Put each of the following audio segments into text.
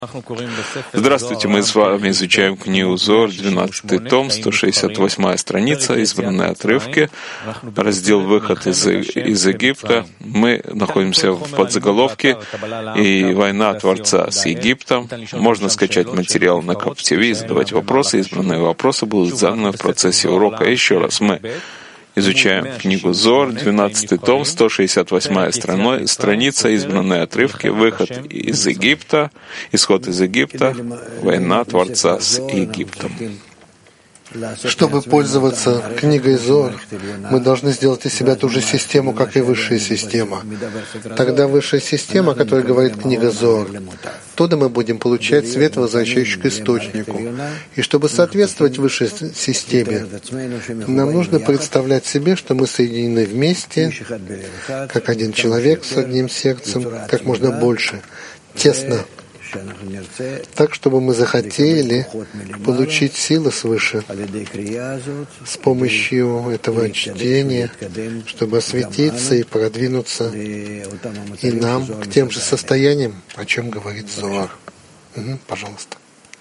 Здравствуйте, мы с вами изучаем книгу Зоар, 12 том, 168 страница, избранные отрывки, раздел «Выход из Египта». Мы находимся в подзаголовке «И война Творца с Египтом». Можно скачать материал на Кап ТВ и задавать вопросы. Избранные вопросы будут заданы в процессе урока. Еще раз, мы изучаем книгу Зоар, 12 том, 168 страница, избранные отрывки, выход из Египта, исход из Египта, война Творца с Египтом. Чтобы пользоваться книгой Зоар, мы должны сделать из себя ту же систему, как и высшая система. Тогда высшая система, о которой говорит книга Зоар, оттуда мы будем получать свет, возвращающий к источнику. И чтобы соответствовать высшей системе, нам нужно представлять себе, что мы соединены вместе, как один человек с одним сердцем, как можно больше, тесно, так, чтобы мы захотели получить силы свыше с помощью этого чтения, чтобы осветиться и продвинуться и нам к тем же состояниям, о чем говорит Зоар. Пожалуйста.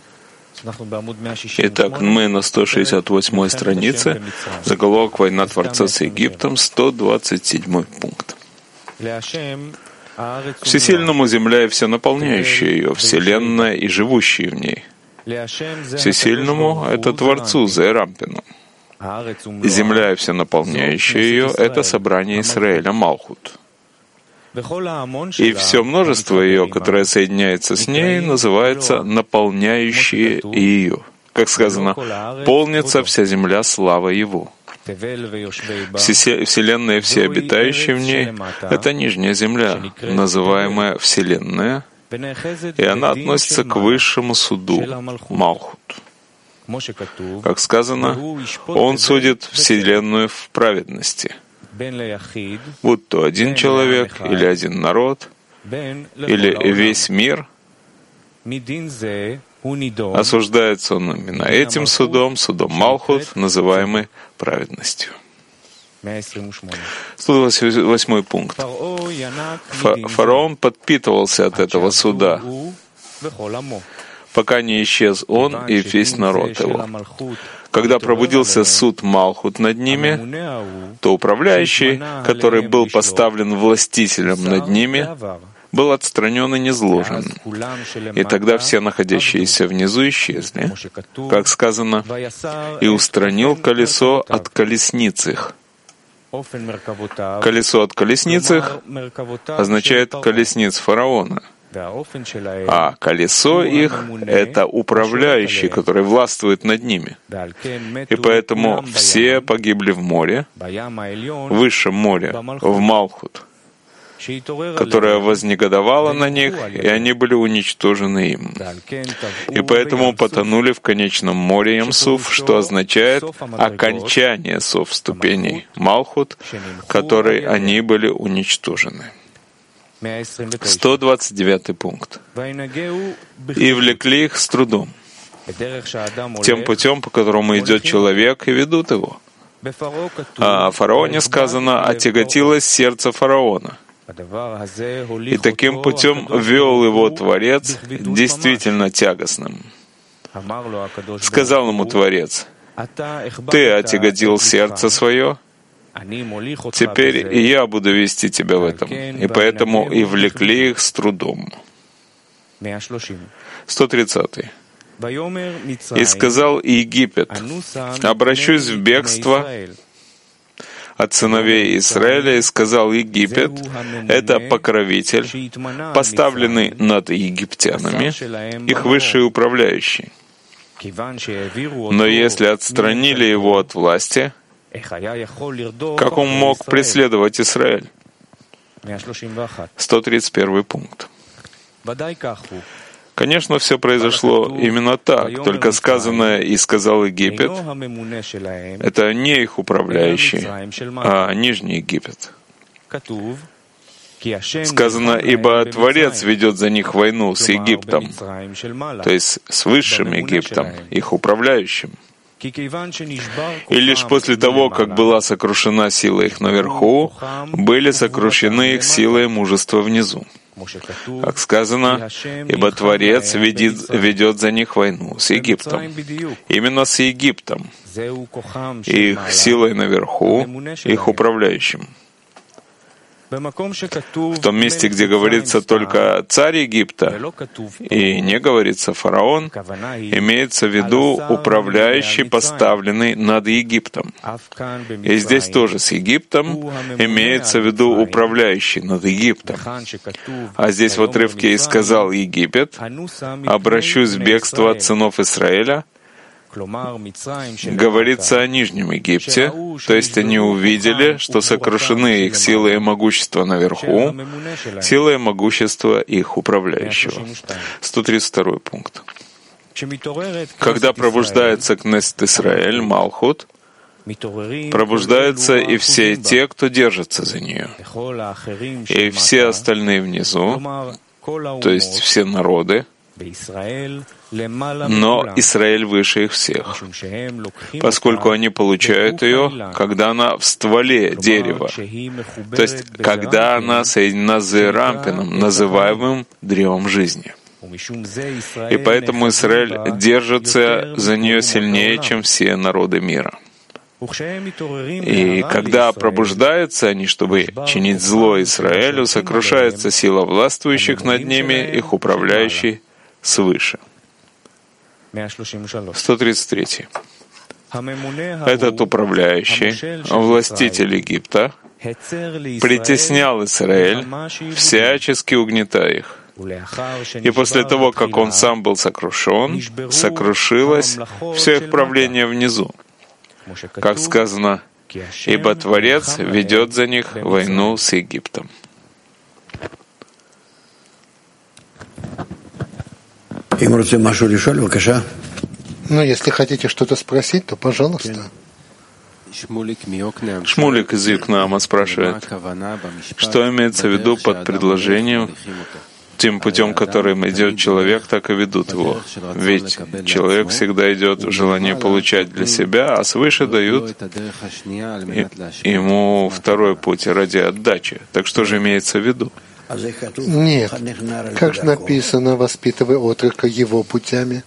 Итак, мы на 168 странице, заголовок «Война Творца с Египтом», 127 пункт. Всесильному земля и все наполняющее ее, вселенная и живущие в ней. Всесильному — это Творцу, Зеэрампину. Земля и все наполняющее ее — это собрание Исраэля, Малхут. И все множество ее, которое соединяется с ней, называется наполняющие ее. Как сказано, полнится вся земля слава Его. Вселенная и все обитающие в ней — это нижняя земля, называемая Вселенная, и она относится к высшему суду Малхут. Как сказано, Он судит Вселенную в праведности, будь то один человек или один народ, или весь мир. Осуждается он именно этим судом, судом Малхут, называемый праведностью. 128 пункт. Фараон подпитывался от этого суда, пока не исчез он и весь народ его. Когда пробудился суд Малхут над ними, то управляющий, который был поставлен властителем над ними, был отстранен и низложен. И тогда все находящиеся внизу исчезли, как сказано, и устранил колесо от колесниц их. Колесо от колесниц их означает колесниц фараона, а колесо их — это управляющий, который властвует над ними. И поэтому все погибли в море, в высшем море, в Малхут, которая вознегодовала на них, и они были уничтожены им. И поэтому потонули в конечном море Ямсуф, что означает окончание сов ступеней Малхут, которой они были уничтожены. 129 пункт. «И влекли их с трудом, тем путем, по которому идет человек, и ведут его». О фараоне сказано: «Отяготилось сердце фараона». И таким путем вел его Творец действительно тягостным. Сказал ему Творец: «Ты отяготил сердце свое, теперь и я буду вести тебя в этом». И поэтому и влекли их с трудом. 130. «И сказал Египет: обращусь в бегство от сыновей Израиля, и сказал Египет, это покровитель, поставленный над египтянами, их высший управляющий. Но если отстранили его от власти, как он мог преследовать Израиль?» 131 пункт. Конечно, все произошло именно так, только сказанное «и сказал Египет» — это не их управляющий, а Нижний Египет. Сказано: «Ибо Творец ведет за них войну с Египтом», то есть с Высшим Египтом, их управляющим. И лишь после того, как была сокрушена сила их наверху, были сокрушены их сила и мужество внизу. Как сказано, ибо Творец ведет за них войну с Египтом. Именно с Египтом, их силой наверху, их управляющим. В том месте, где говорится только царь Египта, и не говорится фараон, имеется в виду управляющий, поставленный над Египтом. И здесь тоже с Египтом имеется в виду управляющий над Египтом. А здесь в отрывке «И сказал Египет, обращусь в бегство от сынов Израиля», говорится о Нижнем Египте, то есть они увидели, что сокрушены их силы и могущество наверху, сила и могущество их управляющего. 132 пункт. Когда пробуждается Кнессет Исраэль, Малхут, пробуждаются и все те, кто держится за нее, и все остальные внизу, то есть все народы, но Израиль выше их всех, поскольку они получают ее, когда она в стволе дерева, то есть когда она соединена с Зерампином, называемым древом жизни. И поэтому Израиль держится за нее сильнее, чем все народы мира. И когда пробуждаются они, чтобы чинить зло Израилю, сокрушается сила властвующих над ними, их управляющий свыше. 133. Этот управляющий, властитель Египта, притеснял Израиль, всячески угнетая их. И после того, как он сам был сокрушен, сокрушилось все их правление внизу. Как сказано, ибо Творец ведет за них войну с Египтом. Ну, если хотите что-то спросить, то пожалуйста. Шмулик из Юкнама спрашивает, что имеется в виду под предложением тем путем, которым идет человек, так и ведут его. Ведь человек всегда идет в желание получать для себя, а свыше дают ему второй путь ради отдачи. Так что же имеется в виду? Нет. Как же написано, воспитывай отрока его путями.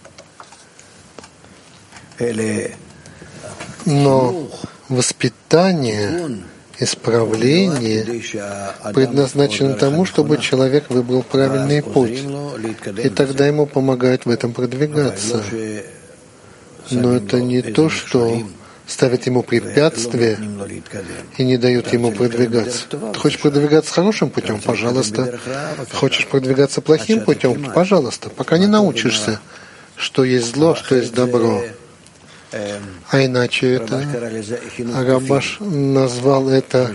Но воспитание, исправление предназначено тому, чтобы человек выбрал правильный путь, и тогда ему помогает в этом продвигаться. Но это не то, что ставит ему препятствия и не дает ему продвигаться. Ты хочешь продвигаться хорошим путем? Пожалуйста. Хочешь продвигаться плохим путем? Пожалуйста. Пока не научишься, что есть зло, что есть добро. А иначе это Рабаш назвал это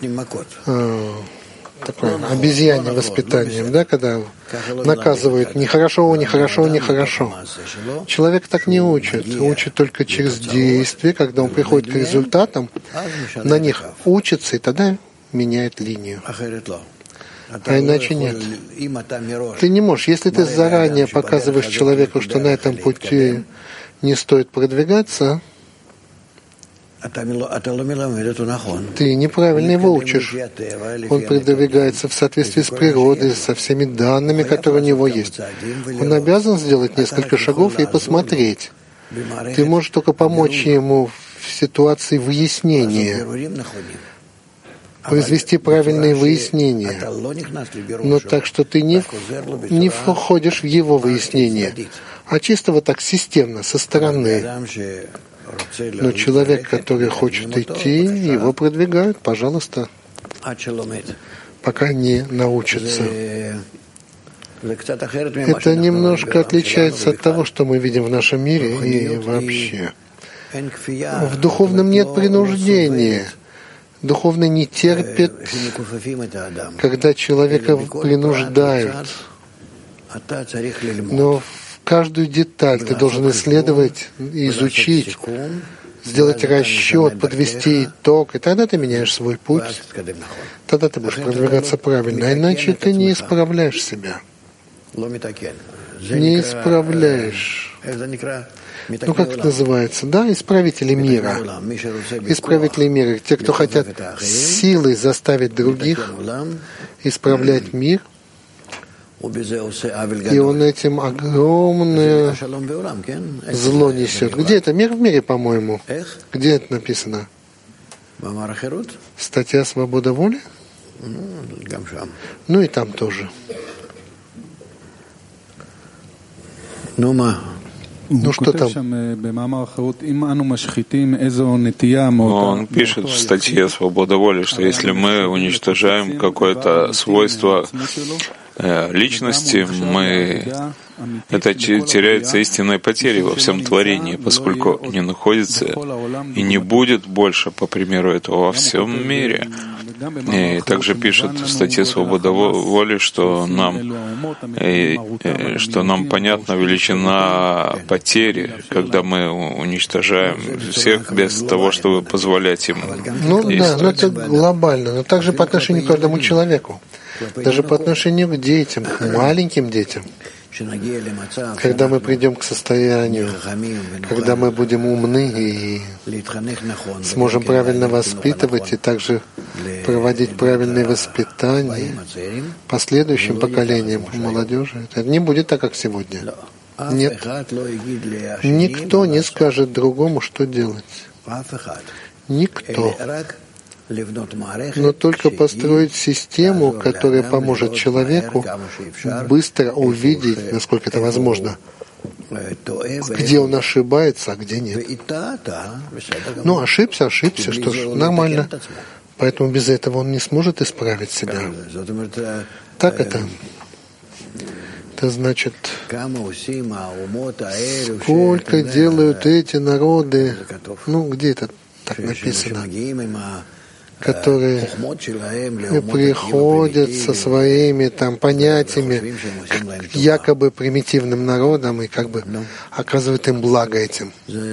такое обезьянье воспитанием, да, когда наказывают нехорошо, нехорошо, нехорошо. Человек так не учит. Учит только через действие, когда он приходит к результатам, на них учится и тогда меняет линию. А иначе нет. Ты не можешь. Если ты заранее показываешь человеку, что на этом пути не стоит продвигаться, ты неправильно его учишь. Он продвигается в соответствии с природой, со всеми данными, которые у него есть. Он обязан сделать несколько шагов и посмотреть. Ты можешь только помочь ему в ситуации выяснения, произвести правильные выяснения, но так, что ты не входишь в его выяснение, а чисто вот так системно, со стороны. Но человек, который хочет идти, его продвигают, пожалуйста, пока не научится. Это немножко отличается от того, что мы видим в нашем мире и вообще. В духовном нет принуждения. Духовный не терпит, когда человека принуждают. Но каждую деталь ты должен исследовать, изучить, сделать расчет, подвести итог, и тогда ты меняешь свой путь, тогда ты будешь продвигаться правильно, а иначе ты не исправляешь себя. Не исправляешь. Ну, как это называется? Да, исправители мира. Исправители мира. Те, кто хотят силой заставить других исправлять мир, И он этим огромное зло несет. Где это? Мир в мире, по-моему. Где это написано? Статья «Свобода воли»? Ну и там тоже. Ну что там? Он пишет в статье «Свобода воли», что если мы уничтожаем какое-то свойство личности, это теряется истинной потерей во всем творении, поскольку не находится и не будет больше, по примеру этого, во всем мире. И также пишет в статье «Свобода воли», что нам понятна величина потери, когда мы уничтожаем всех без того, чтобы позволять им действовать. Да, но это глобально, но также по отношению к каждому человеку, даже по отношению к детям, к маленьким детям. Когда мы придем к состоянию, когда мы будем умны и сможем правильно воспитывать и также проводить правильное воспитание последующим поколениям молодежи, это не будет так, как сегодня. Нет. Никто не скажет другому, что делать. Никто. Но только построить систему, которая поможет человеку быстро увидеть, насколько это возможно, где он ошибается, а где нет. Ну, ошибся, что ж, нормально. Поэтому без этого он не сможет исправить себя. Так это. Это значит, сколько делают эти народы, где это так написано, которые приходят со своими понятиями к якобы примитивным народам и оказывают им благо этим.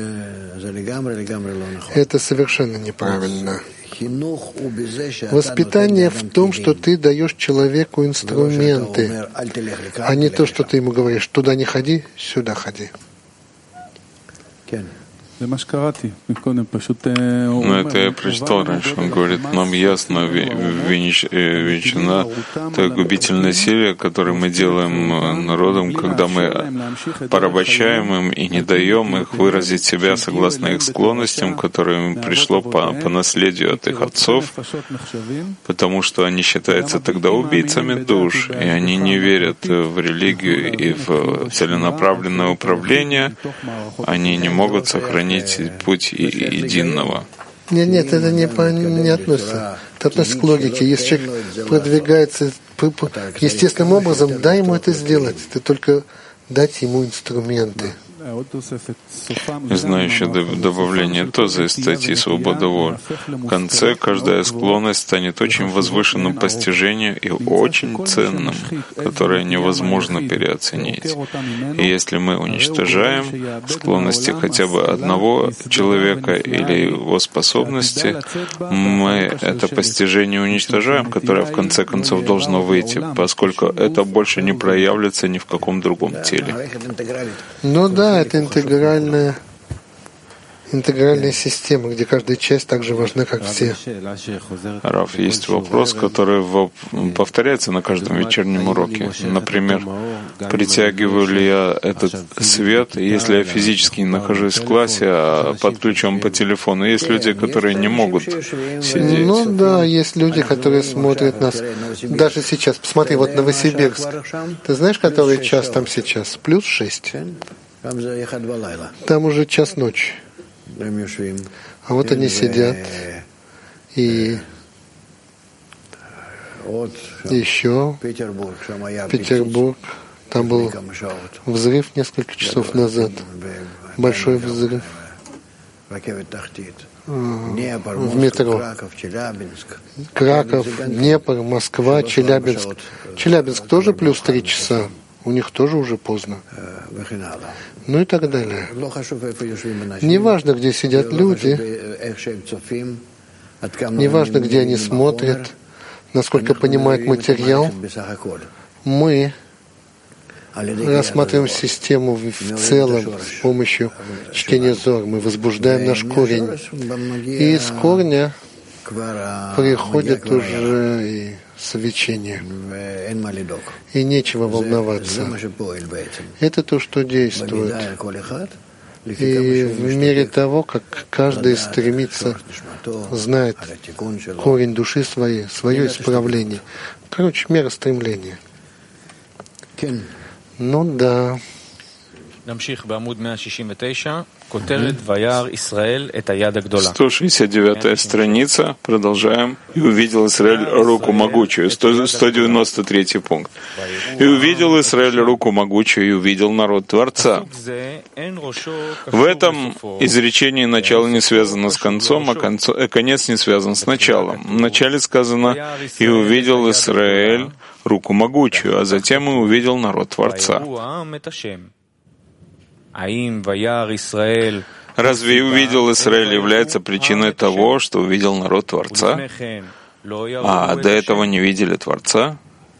Это совершенно неправильно. Воспитание в том, что ты даешь человеку инструменты, а не то, что ты ему говоришь: туда не ходи, сюда ходи. Но это я прочитал раньше. Он говорит, нам ясна величина той губительной силы, которую мы делаем народам, когда мы порабощаем им и не даем их выразить себя согласно их склонностям, которые им пришло по наследию от их отцов, потому что они считаются тогда убийцами душ, и они не верят в религию и в целенаправленное управление, они не могут сохранить путь единого. Нет, это не относится. Это относится к логике. Если человек продвигается естественным образом, дай ему это сделать. Ты только дать ему инструменты. Я знаю еще добавление тоже из статьи «Свобода воли». В конце каждая склонность станет очень возвышенным постижением и очень ценным, которое невозможно переоценить. И если мы уничтожаем склонности хотя бы одного человека или его способности, мы это постижение уничтожаем, которое в конце концов должно выйти, поскольку это больше не проявится ни в каком другом теле. Это интегральная система, где каждая часть так же важна, как все. Раф, есть вопрос, который повторяется на каждом вечернем уроке. Например, притягиваю ли я этот свет, если я физически не нахожусь в классе, а подключен по телефону? Есть люди, которые не могут сидеть. Есть люди, которые смотрят нас. Даже сейчас, посмотри, Новосибирск. Ты знаешь, который час там сейчас? +6. Там уже час ночи. А они сидят. И еще Петербург. Там был взрыв несколько часов назад. Большой взрыв. В метро. Краков, Днепр, Москва, Челябинск. Челябинск тоже +3 часа. У них тоже уже поздно. И так далее. Неважно, где сидят люди, неважно, где они смотрят, насколько понимают материал, мы рассматриваем систему в целом с помощью чтения Зор. Мы возбуждаем наш корень. И из корня приходят уже и свечение. И нечего волноваться. Это то, что действует. И в мере того, как каждый стремится, знает корень души своей, свое исправление. Короче, мера стремления. Ну да. 169 страница, продолжаем. «И увидел Израиль руку могучую». 193 пункт. «И увидел Израиль руку могучую, и увидел народ Творца». В этом изречении начало не связано с концом, а конец не связан с началом. В начале сказано «И увидел Израиль руку могучую», а затем «И увидел народ Творца». Разве увидел Израиль является причиной того, что увидел народ Творца? А до этого не видели Творца?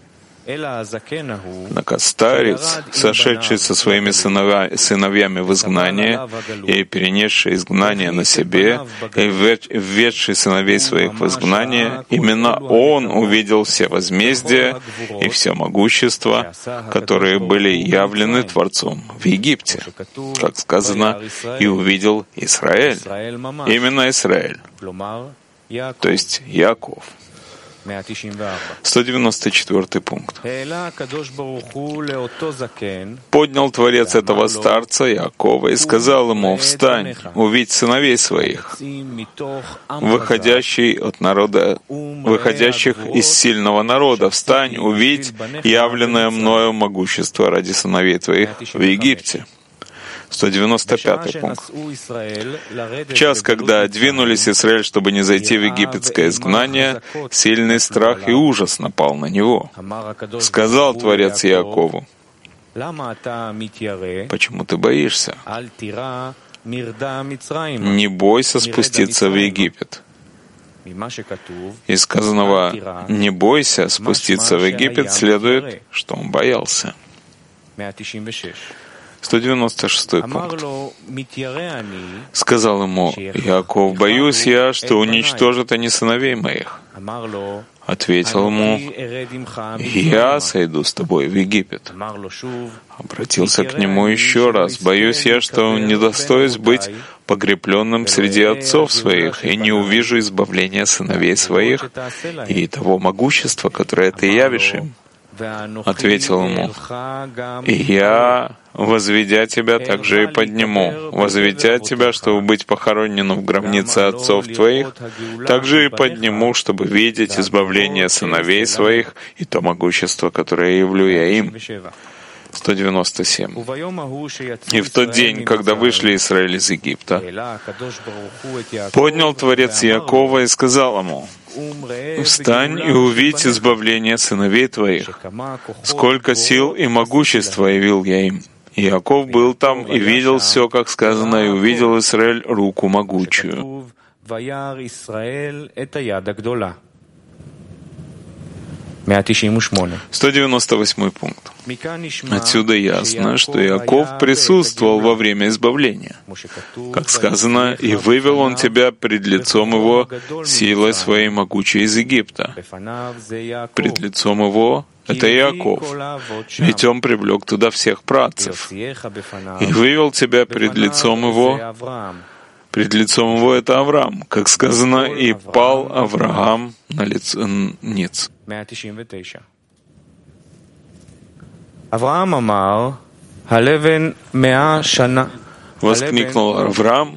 Однако старец, сошедший со своими сыновьями в изгнание и перенесший изгнание на себе, и введший сыновей своих в изгнание, именно он увидел все возмездия и все могущества, которые были явлены Творцом в Египте. Как сказано, «И увидел Израиль». Именно Израиль, то есть Яков. 194 пункт. «Поднял Творец этого старца Якова и сказал ему: встань, увидь сыновей своих, выходящих из сильного народа, встань, увидь явленное мною могущество ради сыновей твоих в Египте». 195 пункт. «В час, когда двинулись Израиль, чтобы не зайти в египетское изгнание, сильный страх и ужас напал на него. Сказал Творец Якову: почему ты боишься? Не бойся спуститься в Египет». Из сказанного «не бойся спуститься в Египет» следует, что он боялся. 196 пункт. Сказал ему Яков: боюсь я, что уничтожат они сыновей моих. Ответил ему: я сойду с тобой в Египет. Обратился к нему еще раз: боюсь я, что не достоюсь быть погребленным среди отцов своих, и не увижу избавления сыновей своих и того могущества, которое ты явишь им. Ответил ему: и я, возведя тебя, также и подниму, возведя тебя, чтобы быть похороненным в гробнице отцов твоих, также и подниму, чтобы видеть избавление сыновей своих и то могущество, которое явлю я им. 197. «И в тот день, когда вышли Израиль из Египта, поднял Творец Якова и сказал ему: встань и увидь избавление сыновей твоих, сколько сил и могущества явил я им. И Яков был там и видел все, как сказано, и увидел Израиль руку могучую». 198 пункт. Отсюда ясно, что Яков присутствовал во время избавления. Как сказано, «И вывел он тебя пред лицом его силой своей могучей из Египта». Пред лицом его — это Яков, ведь он привлек туда всех працев. «И вывел тебя пред лицом его». Пред лицом его — это Авраам. Как сказано, «И пал Авраам на лицо ниц». Воскликнул Авраам: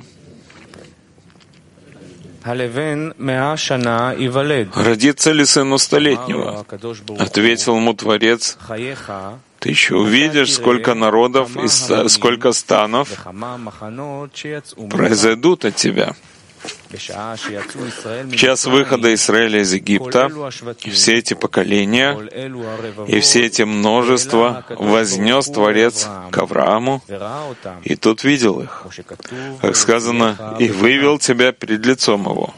«Родится ли сыну столетнего?» Ответил ему Творец: «Ты еще увидишь, сколько народов и сколько станов произойдут от тебя». В час выхода Израиля из Египта и все эти поколения и все эти множества вознес Творец к Аврааму, и тот видел их. Как сказано, «И вывел тебя перед лицом его».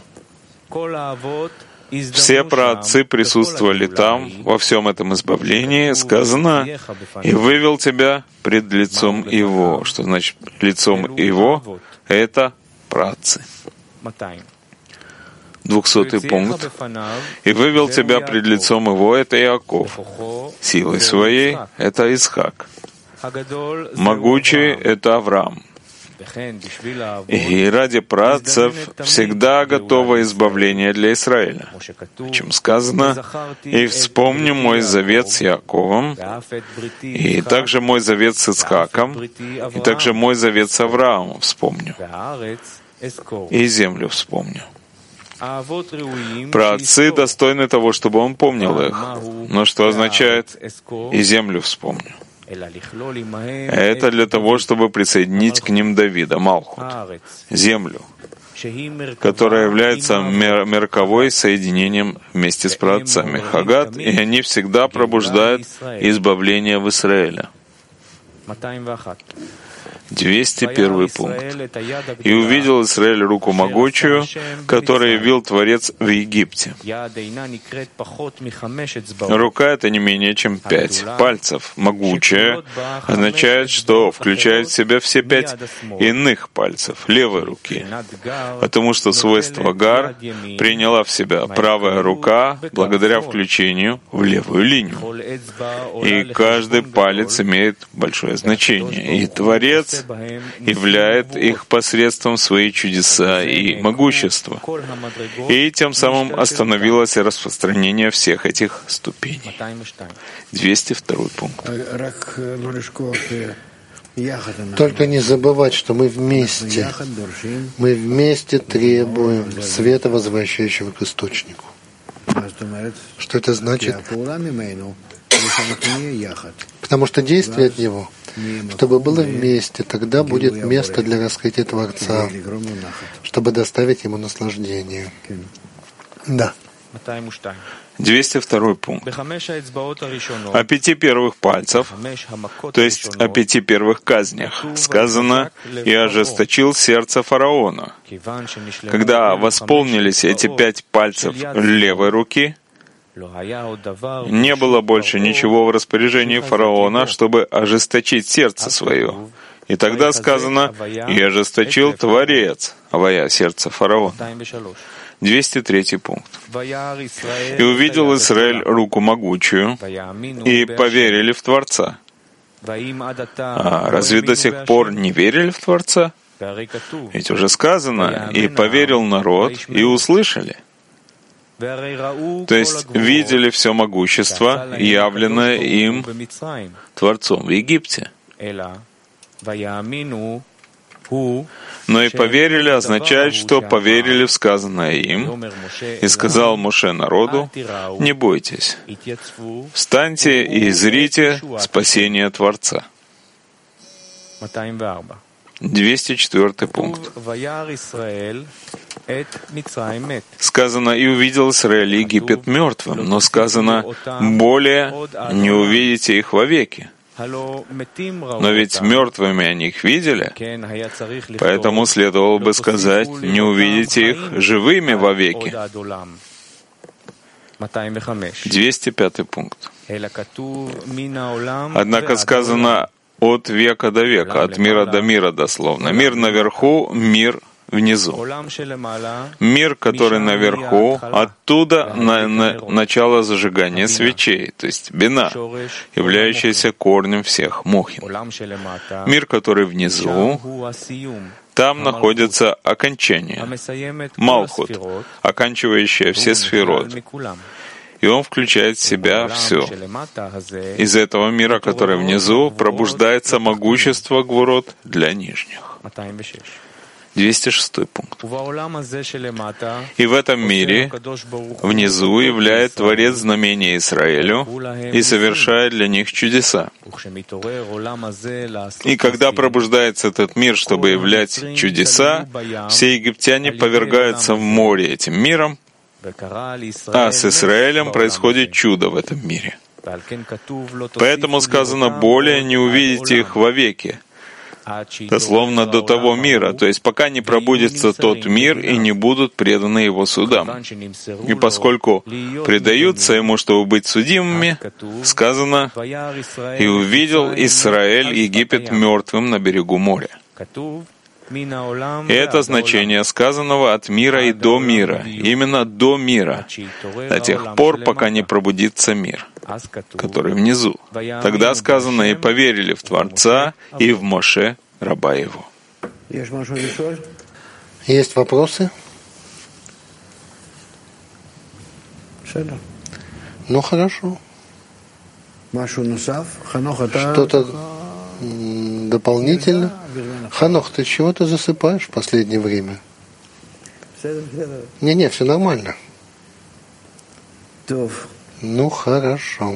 Все праотцы присутствовали там, во всем этом избавлении. Сказано, «И вывел тебя пред лицом его». Что значит лицом его? Это праотцы. 200-й пункт. «И вывел тебя пред лицом его, это Иаков. Силой своей — это Исхак. Могучий — это Авраам. И ради працев всегда готово избавление для Израиля, чем сказано: «И вспомню мой завет с Яковом, и также мой завет с Ицхаком, и также мой завет с Авраамом вспомню, и землю вспомню». Праотцы достойны того, чтобы он помнил их. Но что означает «и землю вспомню»? Это для того, чтобы присоединить к ним Давида, Малхут, землю, которая является мерковой соединением вместе с праотцами Хагат, и они всегда пробуждают избавление в Израиле. 201 пункт. «И увидел Израиль руку могучую, которую явил Творец в Египте». Рука — это не менее чем 5 пальцев. Могучая означает, что включает в себя все 5 иных пальцев левой руки, потому что свойство гар приняла в себя правая рука благодаря включению в левую линию. И каждый палец имеет большое значение. И Творец являет их посредством свои чудеса и могущества. И тем самым остановилось распространение всех этих ступеней. 202 пункт. Только не забывать, что мы вместе. Мы вместе требуем света, возвращающего к источнику. Что это значит? Потому что действие от него, чтобы было вместе, тогда будет место для раскрытия Творца, чтобы доставить ему наслаждение. Да. 202 пункт. О 5 первых пальцев, то есть о 5 первых казнях, сказано: «И ожесточил сердце фараона». Когда восполнились эти 5 пальцев левой руки, не было больше ничего в распоряжении фараона, чтобы ожесточить сердце свое. И тогда сказано: «И ожесточил Творец, авая сердце фараона». 203 пункт. «И увидел Израиль руку могучую, и поверили в Творца». А разве до сих пор не верили в Творца? Ведь уже сказано: «И поверил народ, и услышали». То есть видели все могущество, явленное им Творцом в Египте. Но и поверили означает, что поверили в сказанное им. И сказал Моше народу: «Не бойтесь, встаньте и зрите спасение Творца». 204 пункт. Сказано: «И увидел Израиль Египет мертвым», но сказано: «Более не увидите их вовеки». Но ведь мертвыми они их видели, поэтому следовало бы сказать: «Не увидите их живыми вовеки». 205 пункт. Однако сказано: «От века до века», от мира до мира дословно. Мир наверху, мир внизу. Мир, который наверху, оттуда начало зажигания свечей, то есть бина, являющаяся корнем всех мохин. Мир, который внизу, там находится окончание, Малхут, оканчивающее все сферот. И он включает в себя все. Из этого мира, который внизу, пробуждается могущество Гвурот для нижних. 206 пункт. «И в этом мире внизу являет Творец знамения Израилю и совершает для них чудеса. И когда пробуждается этот мир, чтобы являть чудеса, все египтяне повергаются в море этим миром, а с Израилем происходит чудо в этом мире. Поэтому сказано: более не увидите их вовеки, дословно до того мира, то есть пока не пробудится тот мир и не будут преданы его судам. И поскольку предаются ему, чтобы быть судимыми, сказано: «И увидел Израиль Египет мертвым на берегу моря». И это значение сказанного от мира и до мира, именно до мира, до тех пор, пока не пробудится мир, который внизу. Тогда сказано, и поверили в Творца и в Моше, раба его. Есть вопросы? Ну хорошо. Что-то дополнительно? Ханох, ты чего-то засыпаешь в последнее время? Не, все нормально. Ну хорошо.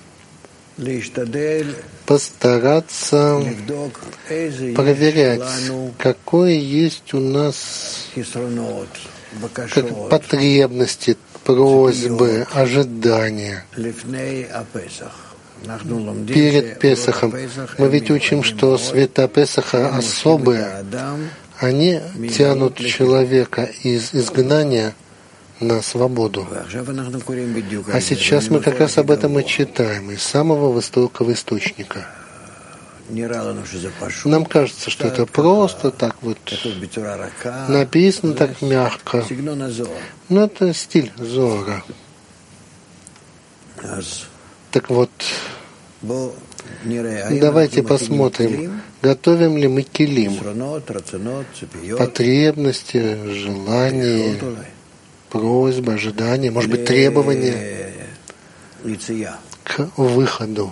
Постараться проверять, какое есть у нас как потребности, просьбы, ожидания. Перед Песахом мы ведь учим, что света Песаха особые. Они тянут человека из изгнания на свободу. А сейчас мы как раз об этом и читаем, из самого высокого источника. Нам кажется, что это просто так вот написано так мягко. Но это стиль Зоара. Так вот, давайте посмотрим, готовим ли мы килим, потребности, желания, просьбы, ожидания, может быть, требования к выходу.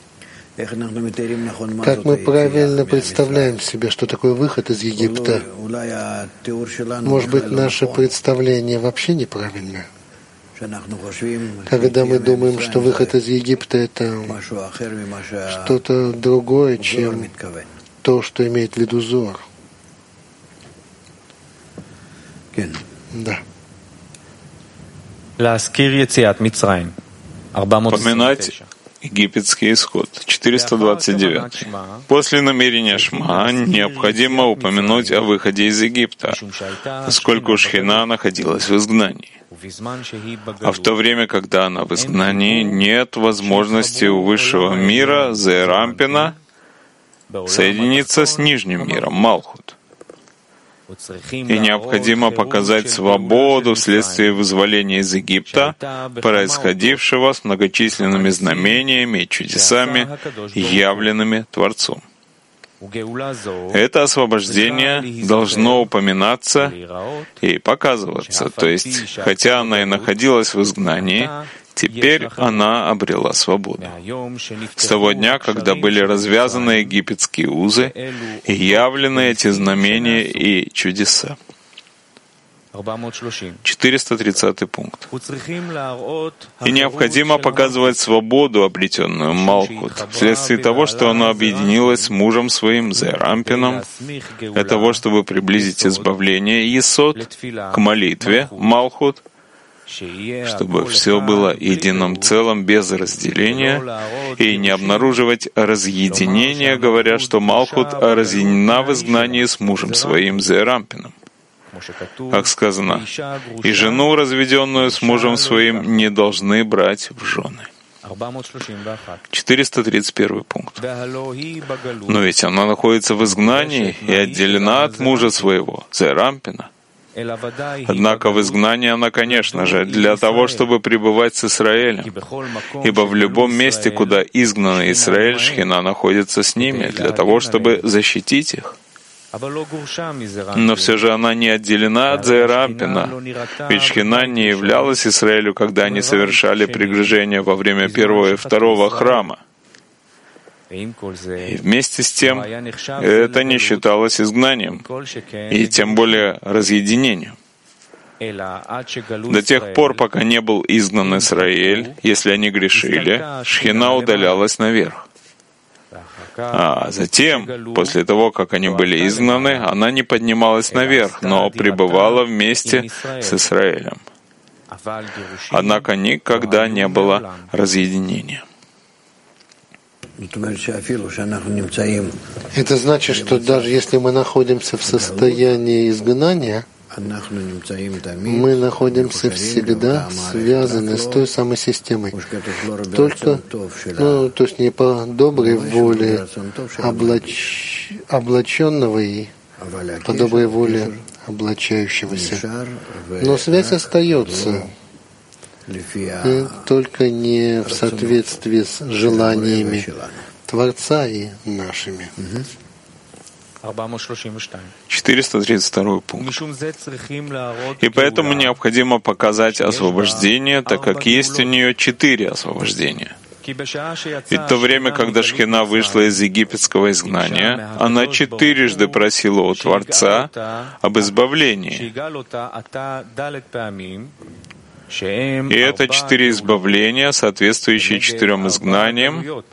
Как мы правильно представляем себе, что такое выход из Египта? Может быть, наше представление вообще неправильное? Когда мы думаем, что выход из Египта — это что-то другое, чем то, что имеет в виду Зоар. Да. Поминать египетский исход, 429. После намерения Шма необходимо упомянуть о выходе из Египта, поскольку Шхина находилась в изгнании. А в то время, когда она в изгнании, нет возможности у высшего мира, Зеэрампина, соединиться с нижним миром, Малхут. И необходимо показать свободу вследствие вызволения из Египта, происходившего с многочисленными знамениями и чудесами, явленными Творцом. Это освобождение должно упоминаться и показываться, то есть, хотя она и находилась в изгнании, теперь она обрела свободу. С того дня, когда были развязаны египетские узы и явлены эти знамения и чудеса. 430 пункт. И необходимо показывать свободу, обретенную Малхут, вследствие того, что она объединилась с мужем своим Зеэрампином, для того, чтобы приблизить избавление Есод к молитве Малхут, чтобы все было единым целым без разделения, и не обнаруживать разъединения, говоря, что Малхут разъединена в изгнании с мужем своим Зеэрампином. Как сказано, «И жену, разведенную с мужем своим, не должны брать в жены». 431 пункт. Но ведь она находится в изгнании и отделена от мужа своего, Зеэрампина. Однако в изгнании она, конечно же, для того, чтобы пребывать с Израилем, ибо в любом месте, куда изгнанный Израиль, Шхина находится с ними, для того, чтобы защитить их. Но все же она не отделена от Зеэрампина, ведь Шхина не являлась Израилю, когда они совершали прегрешение во время первого и второго храма. И вместе с тем это не считалось изгнанием, и тем более разъединением. До тех пор, пока не был изгнан Израиль, если они грешили, Шхина удалялась наверх. А затем, после того, как они были изгнаны, она не поднималась наверх, но пребывала вместе с Израилем. Однако никогда не было разъединения. Это значит, что даже если мы находимся в состоянии изгнания, мы находимся всегда связаны с той самой системой. Только, то есть не по доброй воле облаченного и по доброй воле облачающегося. Но связь остается, и только не в соответствии с желаниями Творца и нашими. 432 пункт. И поэтому необходимо показать освобождение, так как есть у нее 4 освобождения. Ведь в то время, когда Шхина вышла из египетского изгнания, она 4 просила у Творца об избавлении. И это 4 избавления, соответствующие 4 изгнаниям,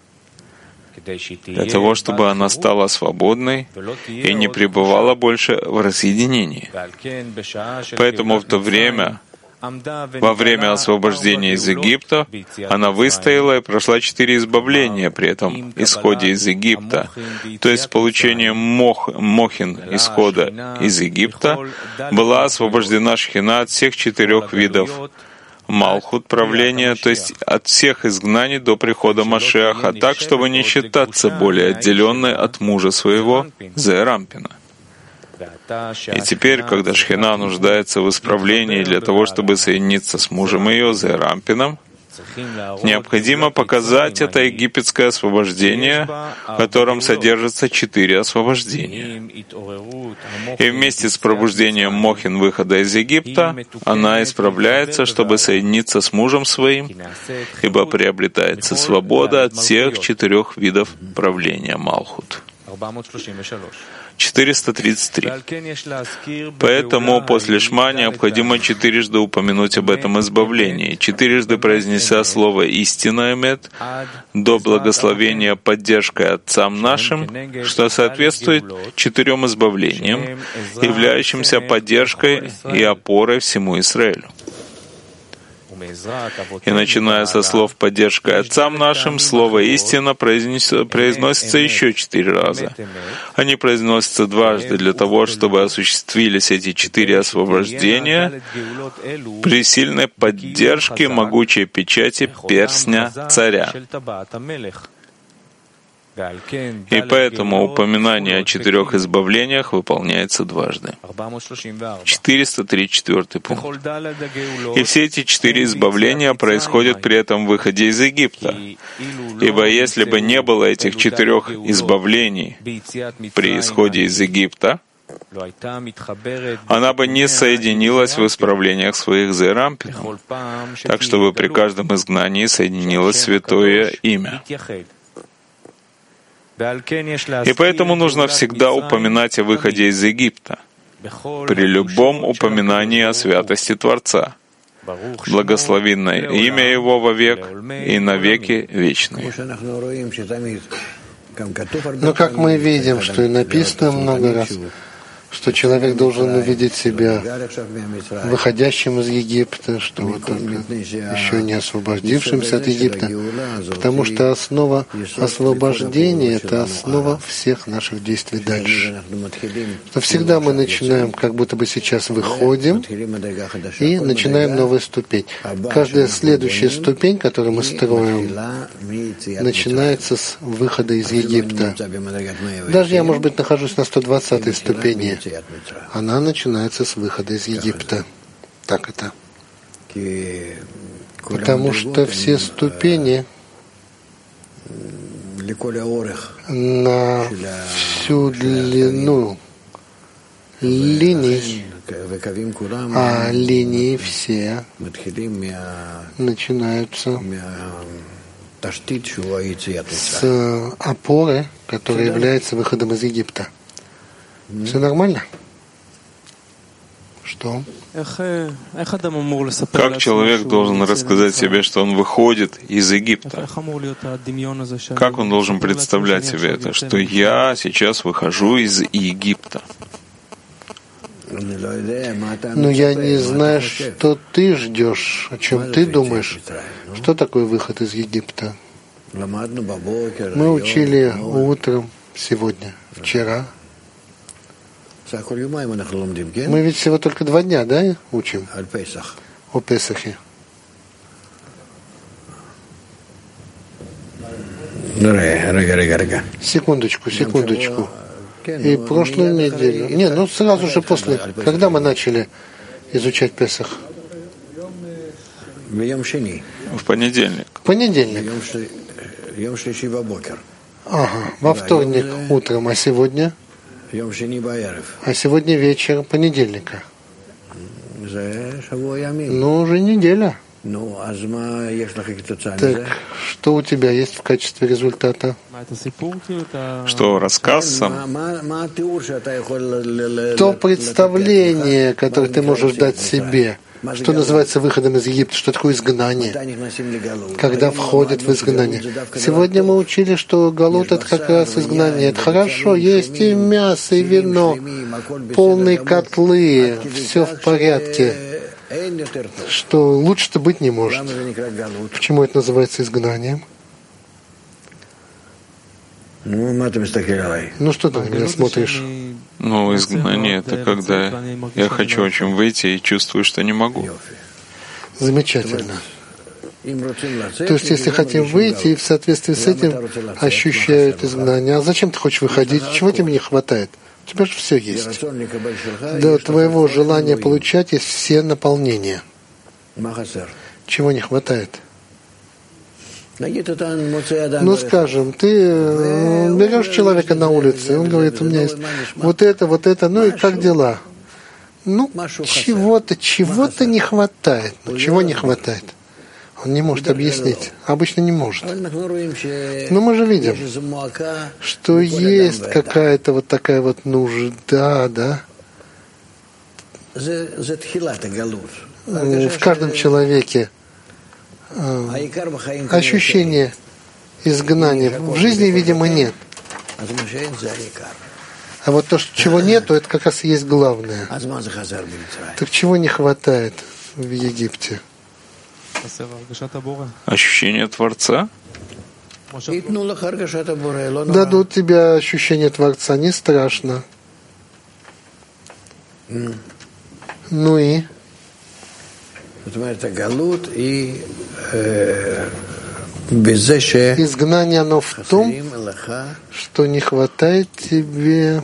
для того, чтобы она стала свободной и не пребывала больше в разъединении. Поэтому в то время, во время освобождения из Египта, она выстояла и прошла 4 избавления при этом исходе из Египта. То есть получением мохин исхода из Египта была освобождена Шхина от всех 4 видов Малхут правления, то есть от всех изгнаний до прихода Машиаха, так, чтобы не считаться более отделенной от мужа своего, Зерампина. И теперь, когда Шхина нуждается в исправлении для того, чтобы соединиться с мужем ее, Зерампином, необходимо показать это египетское освобождение, в котором содержится 4 освобождения. И вместе с пробуждением Мохин выхода из Египта она исправляется, чтобы соединиться с мужем своим, ибо приобретается свобода от всех 4 видов правления Малхут. 433. Поэтому после Шма необходимо 4 упомянуть об этом избавлении, 4 произнеся слово «истина эмет» до благословения поддержкой отцам нашим, что соответствует 4 избавлениям, являющимся поддержкой и опорой всему Израилю. И начиная со слов «поддержка отцам нашим», слово «истина» произносится еще 4 раза. Они произносятся дважды для того, чтобы осуществились эти 4 освобождения при сильной поддержке могучей печати перстня царя. И поэтому упоминание о 4 избавлениях выполняется дважды. 434 пункт. И все эти 4 избавления происходят при этом выходе из Египта. Ибо если бы не было этих 4 избавлений при исходе из Египта, она бы не соединилась в исправлениях своих с Зерампином, так чтобы при каждом изгнании соединилось святое имя. И поэтому нужно всегда упоминать о выходе из Египта при любом упоминании о святости Творца. Благословенное имя Его вовек и навеки вечные. Но как мы видим, что и написано много раз, что человек должен увидеть себя выходящим из Египта, что вот только еще не освободившимся от Египта, потому что основа освобождения — это основа всех наших действий дальше. Что всегда мы начинаем, как будто бы сейчас выходим и начинаем новую ступень. Каждая следующая ступень, которую мы строим, начинается с выхода из Египта. Даже я, может быть, нахожусь на 120-й ступени. Она начинается с выхода из Египта. Так это. Потому что все ступени на всю длину линий, а линии все начинаются с опоры, которая является выходом из Египта. Все нормально? Что? Как человек должен рассказать себе, что он выходит из Египта? Как он должен представлять себе это, что я сейчас выхожу из Египта? Но я не знаю, что ты ждешь, о чем ты думаешь. Что такое выход из Египта? Мы учили утром, сегодня, вчера. Мы ведь всего только 2 дня, да, учим? О Песахе. Секундочку. И прошлую неделю. Не, ну сразу же после. Когда мы начали изучать Песах? В понедельник. Понедельник. Ага, во вторник утром, а сегодня? А сегодня вечер понедельника. Ну, уже неделя. Так, что у тебя есть в качестве результата? Что рассказ сам? То представление, которое ты можешь дать себе, что называется выходом из Египта, что такое изгнание, когда входят в изгнание. Сегодня мы учили, что галут — это как раз изгнание. Это хорошо, есть и мясо, и вино, полные котлы, все в порядке, что лучше-то быть не может. Почему это называется изгнанием? Ну что ты на меня смотришь? Ну, изгнание — это когда я хочу очень выйти и чувствую, что не могу. Замечательно. То есть, если хотим выйти, и в соответствии с этим ощущают изгнание. А зачем ты хочешь выходить? Чего тебе не хватает? У тебя же все есть. До твоего желания получать есть все наполнения. Чего не хватает? Ну, скажем, ты берешь человека на улице, он говорит, у меня есть вот это, ну и как дела? Ну, чего-то не хватает. Ну, чего не хватает? Он не может объяснить. Обычно не может. Но мы же видим, что есть какая-то вот такая вот нужда, да? В каждом человеке ощущение изгнания. В жизни, видимо, нет. А вот то, чего нету, это как раз и есть главное. Так чего не хватает в Египте? Ощущение Творца? Дадут тебе ощущение Творца, не страшно. Ну и? Изгнание, оно в том, что не хватает тебе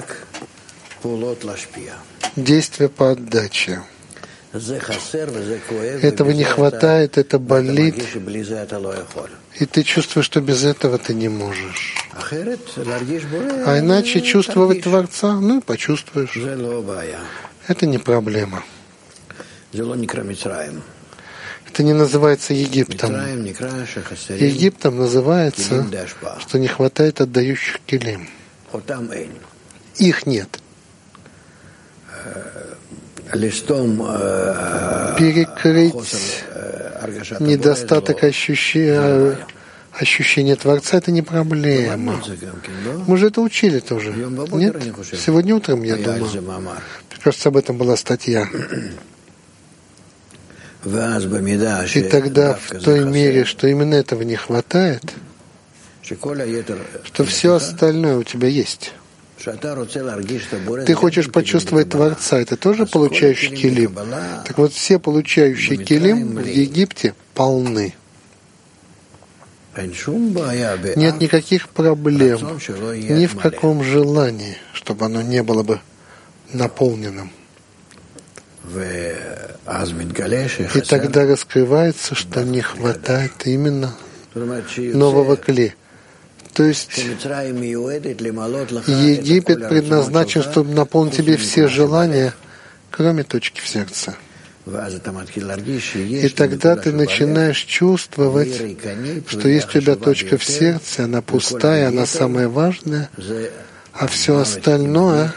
действия по отдаче. Этого не хватает, это болит, и ты чувствуешь, что без этого ты не можешь. А иначе чувствовать Творца, ну и почувствуешь. Это не проблема. Это не называется Египтом. Египтом называется, что не хватает отдающих келим. Их нет. Перекрыть недостаток ощущения Творца — это не проблема. Мы же это учили тоже. Нет? Сегодня утром, я думаю. Мне кажется, об этом была статья. И тогда в той мере, что именно этого не хватает, что все остальное у тебя есть. Ты хочешь почувствовать Творца, это тоже получающий келим. Так вот, все получающие келим в Египте полны. Нет никаких проблем, ни в каком желании, чтобы оно не было бы наполненным. И тогда раскрывается, что не хватает именно нового клея. То есть Египет предназначен, чтобы наполнить тебе все желания, кроме точки в сердце. И тогда ты начинаешь чувствовать, что есть у тебя точка в сердце, она пустая, она самая важная, а все остальное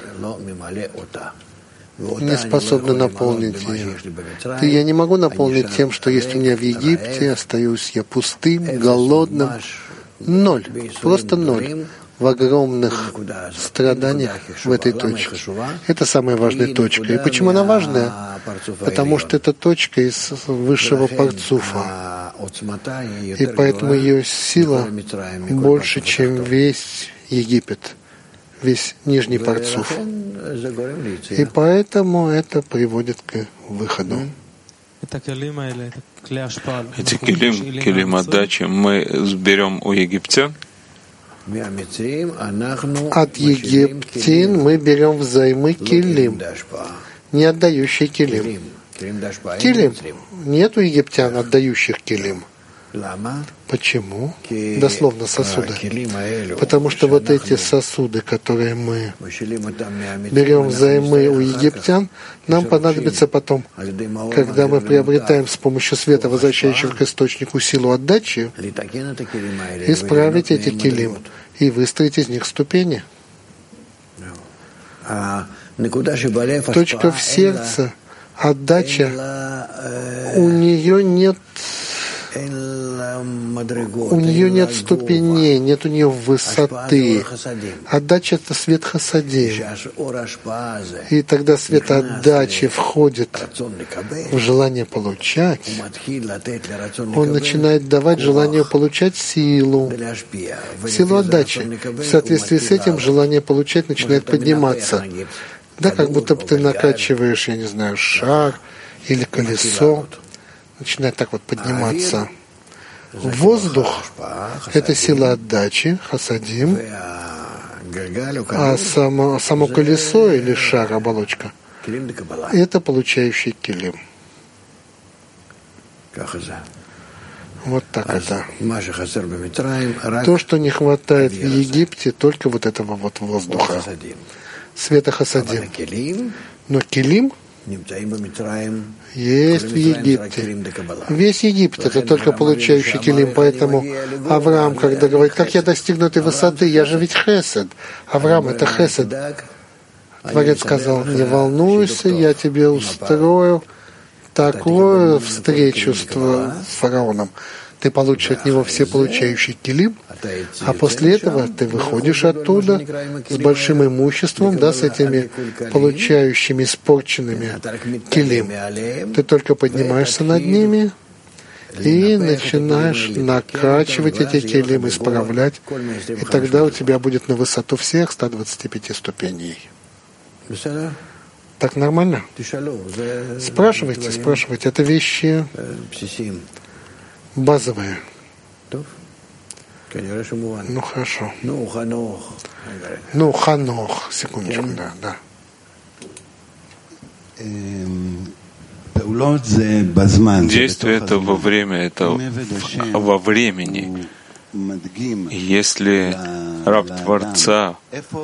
не способно наполнить ее. Я не могу наполнить тем, что есть у меня в Египте, остаюсь я пустым, голодным. Ноль, просто ноль в огромных страданиях в этой точке. Это самая важная точка. И почему она важная? Потому что это точка из высшего парцуфа. И поэтому ее сила больше, чем весь Египет, весь нижний парцуф. И поэтому это приводит к выходу. Эти келим отдачи мы берем у египтян, От египтян мы берем взаймы килим, не отдающий килим. Килим. Нет у египтян отдающих килим. Почему? Дословно сосуды. Потому что вот эти сосуды, которые мы берем взаймы у египтян, нам понадобится потом, когда мы приобретаем с помощью света, возвращающего к источнику силу отдачи, исправить эти килим и выстроить из них ступени. Точка в сердце, отдача, у нее нет ступеней, нет у нее высоты. Отдача — это свет хасадим. И тогда свет отдачи входит в желание получать. Он начинает давать желанию получать силу. Силу отдачи. В соответствии с этим желание получать начинает подниматься. Да, как будто бы ты накачиваешь, я не знаю, шар или колесо. Начинает так вот подниматься. Воздух — это сила отдачи, хасадим, а само колесо или шар, оболочка — это получающий килим. Вот так это. То, что не хватает в Египте, только вот этого вот воздуха, света хасадим. Но килим есть в Египте. Весь Египет — это только получающий килим. Поэтому Авраам, когда говорит, как я достигну этой высоты, я же ведь хесед. Авраам — это хесед. Творец сказал, не волнуйся, я тебе устрою такую встречу с фараоном. Ты получишь от него все получающий килим, а после этого ты выходишь оттуда с большим имуществом, да, с этими получающими испорченными килим. Ты только поднимаешься над ними и начинаешь накачивать эти килим, исправлять, и тогда у тебя будет на высоту всех 125 ступеней. Так нормально? Спрашивайте. Это вещи базовые. Ну, хорошо. Ну, Ханох. Секундочку, да. Действие это во время, это во времени. Если раб Творца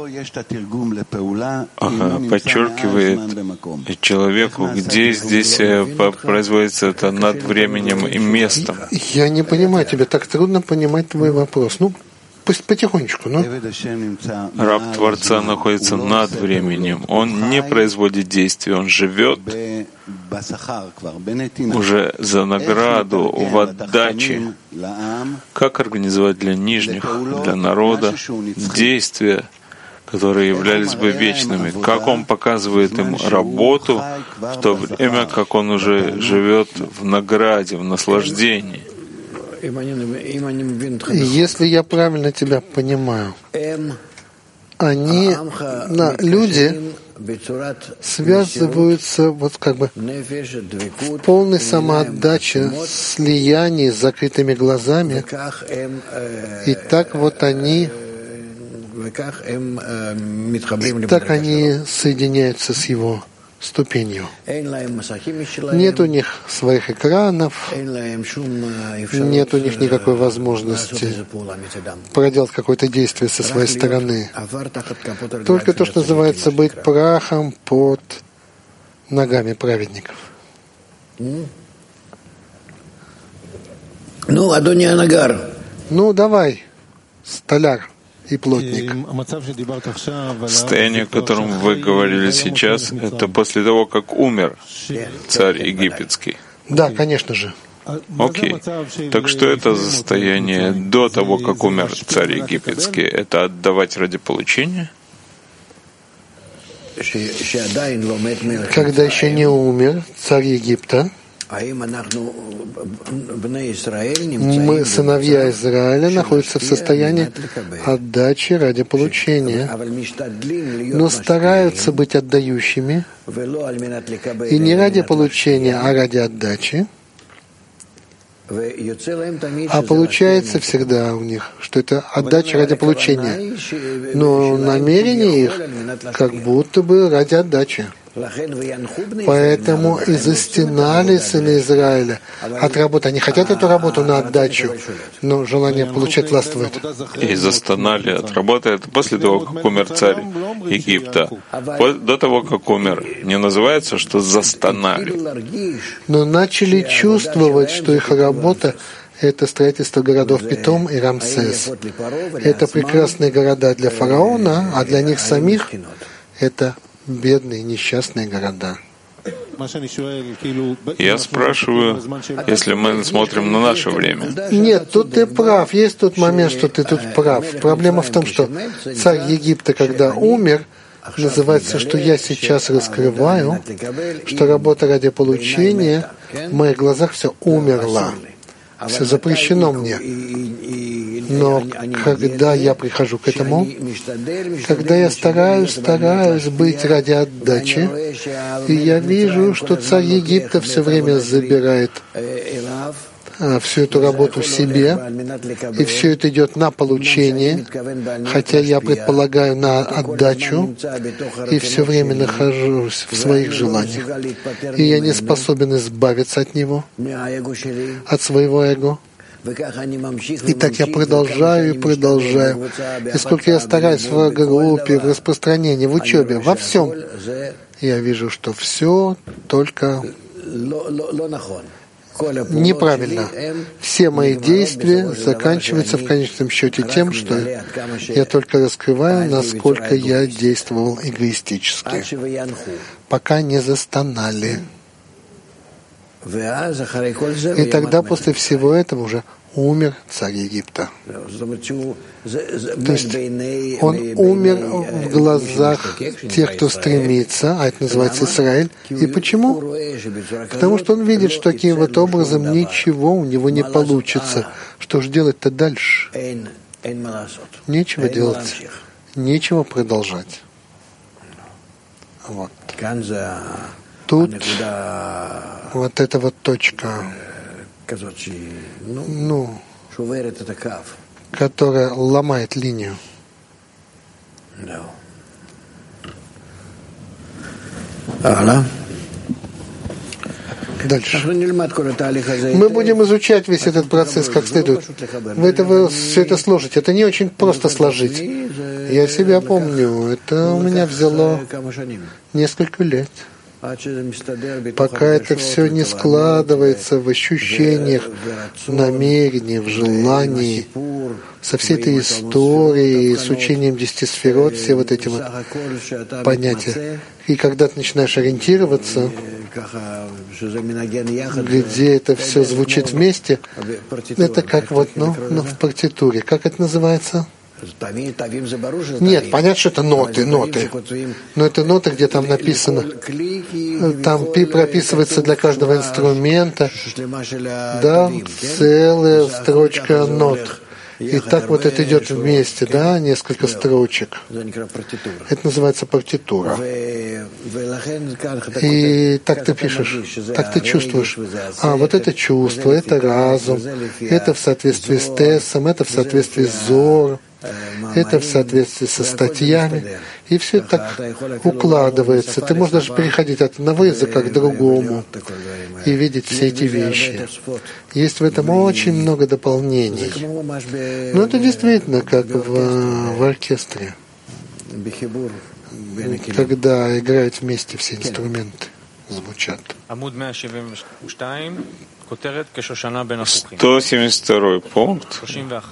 подчеркивает человеку, где здесь производится это над временем и местом. Я не понимаю тебя, так трудно понимать твой вопрос. Ну, потихонечку, но... Раб Творца находится над временем. Он не производит действий, он живет уже за награду в отдаче. Как организовать для нижних, для народа действия, которые являлись бы вечными? Как он показывает им работу в то время, как он уже живет в награде, в наслаждении? Если я правильно тебя понимаю, люди связываются вот как бы в полной самоотдаче, слиянии с закрытыми глазами, и так вот они соединяются с его ступенью. Нет у них своих экранов, нет у них никакой возможности проделать какое-то действие со своей стороны. Только то, что называется быть прахом под ногами праведников. Ну, давай, столяр и плотник. Состояние, о котором вы говорили сейчас, это после того, как умер царь египетский. Да, конечно же. Окей. Так что это за состояние до того, как умер царь египетский? Это отдавать ради получения? Когда еще не умер царь Египта, мы, сыновья Израиля, находимся в состоянии отдачи ради получения, но стараются быть отдающими, и не ради получения, а ради отдачи. А получается всегда у них, что это отдача ради получения. Но намерение их как будто бы ради отдачи. Поэтому и застенали сыны Израиля от работы. Они хотят эту работу на отдачу, но желание получать властвует. И застонали от работы. Это после того, как умер царь Египта. До того, как умер, не называется, что застонали. Но начали чувствовать, что их работа — это строительство городов Питом и Рамсес. Это прекрасные города для фараона, а для них самих — это бедные, несчастные города. Я спрашиваю, если мы смотрим на наше время. Нет, тут ты прав. Есть тот момент, что ты тут прав. Проблема в том, что царь Египта, когда умер, называется, что я сейчас раскрываю, что работа ради получения в моих глазах все умерла. Все запрещено мне. Но когда я прихожу к этому, когда я стараюсь быть ради отдачи, и я вижу, что царь Египта все время забирает всю эту работу себе, и все это идет на получение, хотя я предполагаю на отдачу, и все время нахожусь в своих желаниях, и я не способен избавиться от него, от своего эго. И так я продолжаю. И сколько я стараюсь в группе, в распространении, в учебе, во всем, я вижу, что все только неправильно. Все мои действия заканчиваются в конечном счете тем, что я только раскрываю, насколько я действовал эгоистически, пока не застонали. И тогда после всего этого уже умер царь Египта. То есть он умер в глазах тех, кто стремится, а это называется Израиль. И почему? Потому что он видит, что таким вот образом ничего у него не получится. Что же делать-то дальше? Нечего делать, нечего продолжать. Вот. Тут вот эта вот точка, которая ломает линию. Дальше. Мы будем изучать весь этот процесс как следует. Вы все это сложите. Это не очень просто сложить. Я себя помню. Это у меня взяло несколько лет, пока это все не складывается в ощущениях, в намерении, в желании, со всей этой историей, с учением 10 сферот, все вот эти вот понятия. И когда ты начинаешь ориентироваться, где это все звучит вместе, это как вот, в партитуре. Как это называется? Нет, понятно, что это ноты. Но это ноты, где там написано, там прописывается для каждого инструмента, да, целая строчка нот. И так вот это идет вместе, да, несколько строчек. Это называется партитура. И так ты пишешь, так ты чувствуешь. Вот это чувство, это разум, это в соответствии с Тессом, это в соответствии с Зор, это в соответствии со статьями. И все так укладывается. Ты можешь даже переходить от одного языка к другому и видеть все эти вещи. Есть в этом очень много дополнений. Но это действительно как в оркестре, когда играют вместе все инструменты, звучат. 172 пункт.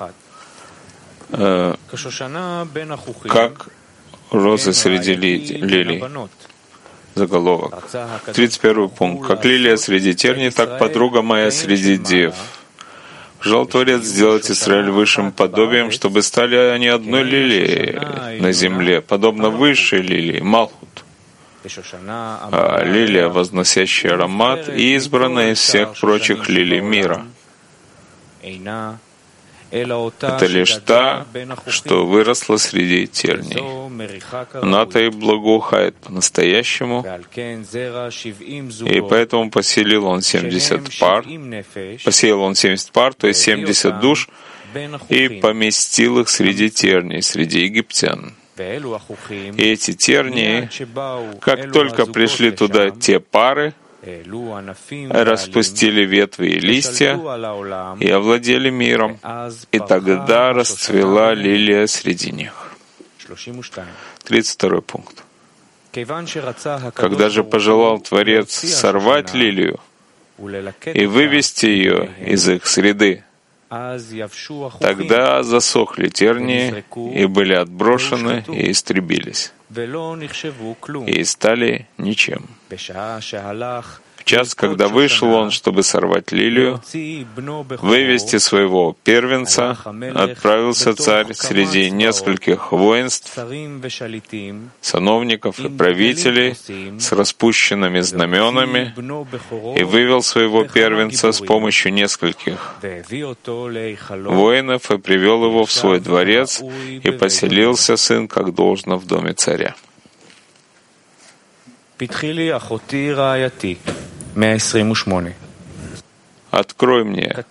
Как розы среди лилий. Заголовок. 31 пункт. Как лилия среди терний, так подруга моя среди дев. Желал Творец сделать Израиль высшим подобием, чтобы стали они одной лилией на земле, подобно высшей лилии, Малхут. Лилия, возносящая аромат, и избранная из всех прочих лилий мира. Это лишь та, что выросла среди терней. Она-то и благоухает по-настоящему, и поэтому посеял он 70 пар, то есть 70 душ, и поместил их среди терней, среди египтян. И эти тернии, как только пришли туда те пары, распустили ветви и листья и овладели миром, и тогда расцвела лилия среди них. 32 пункт. Когда же пожелал Творец сорвать лилию и вывести ее из их среды, тогда засохли тернии и были отброшены и истребились, и стали ничем. В час, когда вышел он, чтобы сорвать лилию, вывести своего первенца, отправился царь среди нескольких воинств, сановников и правителей с распущенными знаменами и вывел своего первенца с помощью нескольких воинов и привел его в свой дворец, и поселился сын, как должно, в доме царя. Открой мне.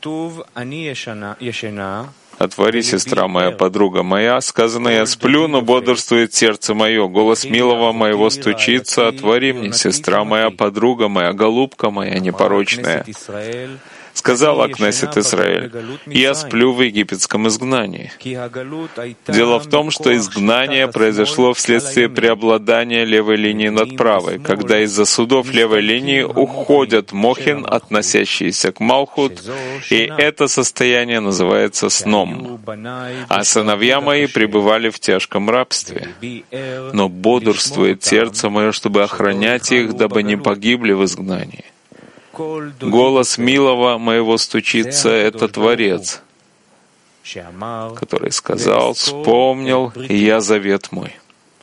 Отвори, сестра моя, подруга моя. Сказано, я сплю, но бодрствует сердце мое. Голос милого моего стучится. Отвори мне, сестра моя, подруга моя, голубка моя непорочная. Сказала Кнессет Исраэль, я сплю в египетском изгнании. Дело в том, что изгнание произошло вследствие преобладания левой линии над правой, когда из-за судов левой линии уходят мохин, относящиеся к Малхут, и это состояние называется сном. А сыновья мои пребывали в тяжком рабстве. Но бодрствует сердце мое, чтобы охранять их, дабы не погибли в изгнании. Голос милого моего стучится — это Творец, который сказал, вспомнил я завет мой.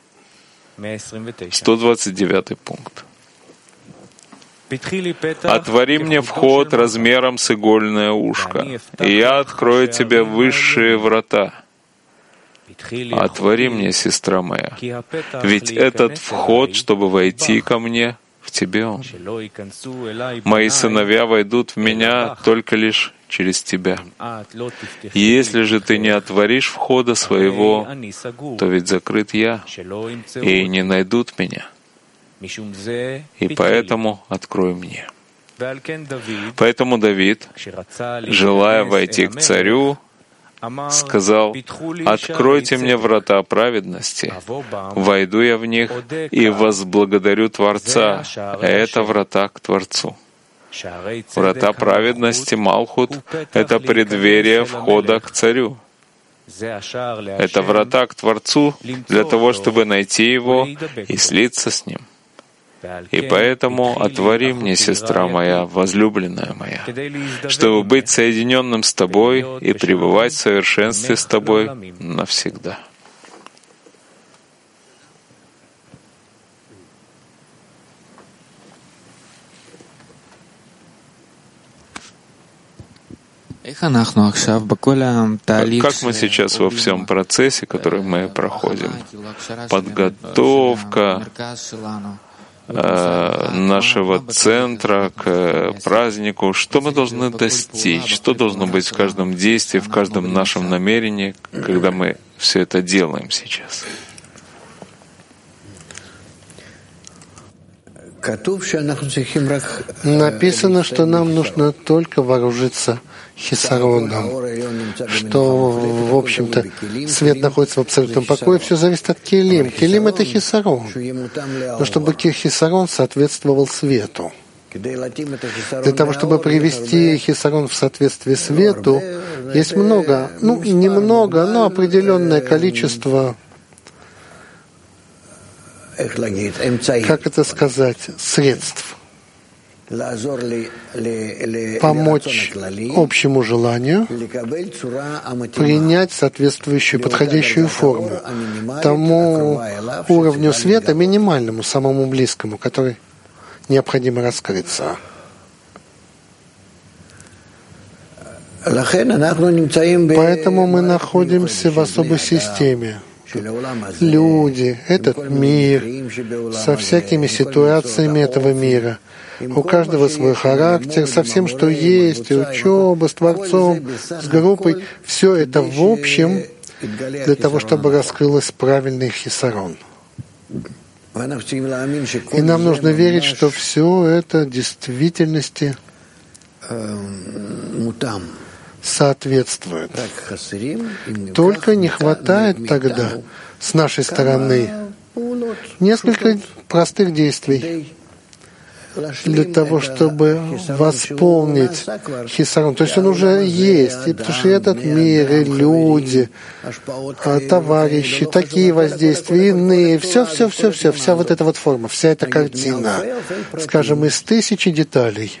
129 пункт. «Отвори мне вход размером с игольное ушко, и я открою тебе высшие врата. Отвори мне, сестра моя, ведь этот вход, чтобы войти ко мне, в тебе он. Мои сыновья войдут в меня только лишь через тебя. Если же ты не отворишь входа своего, то ведь закрыт я, и не найдут меня. И поэтому открой мне». Поэтому Давид, желая войти к царю, сказал, «Откройте мне врата праведности, войду я в них и возблагодарю Творца». Это врата к Творцу. Врата праведности, Малхут, — это преддверие входа к царю. Это врата к Творцу для того, чтобы найти Его и слиться с Ним. И поэтому отвори мне, сестра моя, возлюбленная моя, чтобы быть соединенным с тобой и пребывать в совершенстве с тобой навсегда. Как мы сейчас во всем процессе, который мы проходим? Подготовка нашего центра к празднику, что мы должны достичь, что должно быть в каждом действии, в каждом нашем намерении, когда мы все это делаем сейчас. Написано, что нам нужно только вооружиться хисароном, что, в общем-то, свет находится в абсолютном покое, все зависит от келим. Келим — это хисарон, но чтобы хисарон соответствовал свету. Для того, чтобы привести хисарон в соответствие свету, есть много, немного, но определенное количество, как это сказать, средств. Помочь общему желанию принять соответствующую подходящую форму тому уровню света минимальному, самому близкому, который необходимо раскрыться. Поэтому мы находимся в особой системе. Люди, этот мир, со всякими ситуациями этого мира. У каждого свой характер, со всем, что есть, и учеба, с Творцом, с группой. Все это в общем для того, чтобы раскрылось правильный хисарон. И нам нужно верить, что все это в действительности соответствует. Только не хватает тогда с нашей стороны несколько простых действий для того, чтобы восполнить хисарон. То есть он уже есть, и потому что этот мир, и люди, товарищи, такие воздействия, иные, все, вся вот эта вот форма, вся эта картина, скажем, из 1000 деталей,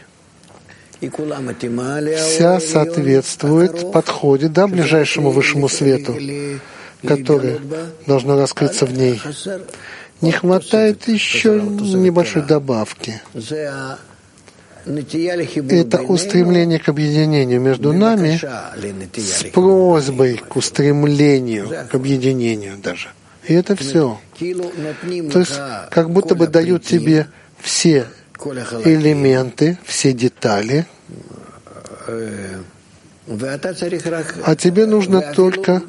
вся соответствует, подходит, да, ближайшему высшему свету, который должно раскрыться в ней. Не хватает еще небольшой добавки. Это устремление к объединению между нами с просьбой к устремлению, к объединению даже. И это все. То есть как будто бы дают тебе все элементы, все детали, а тебе нужно только,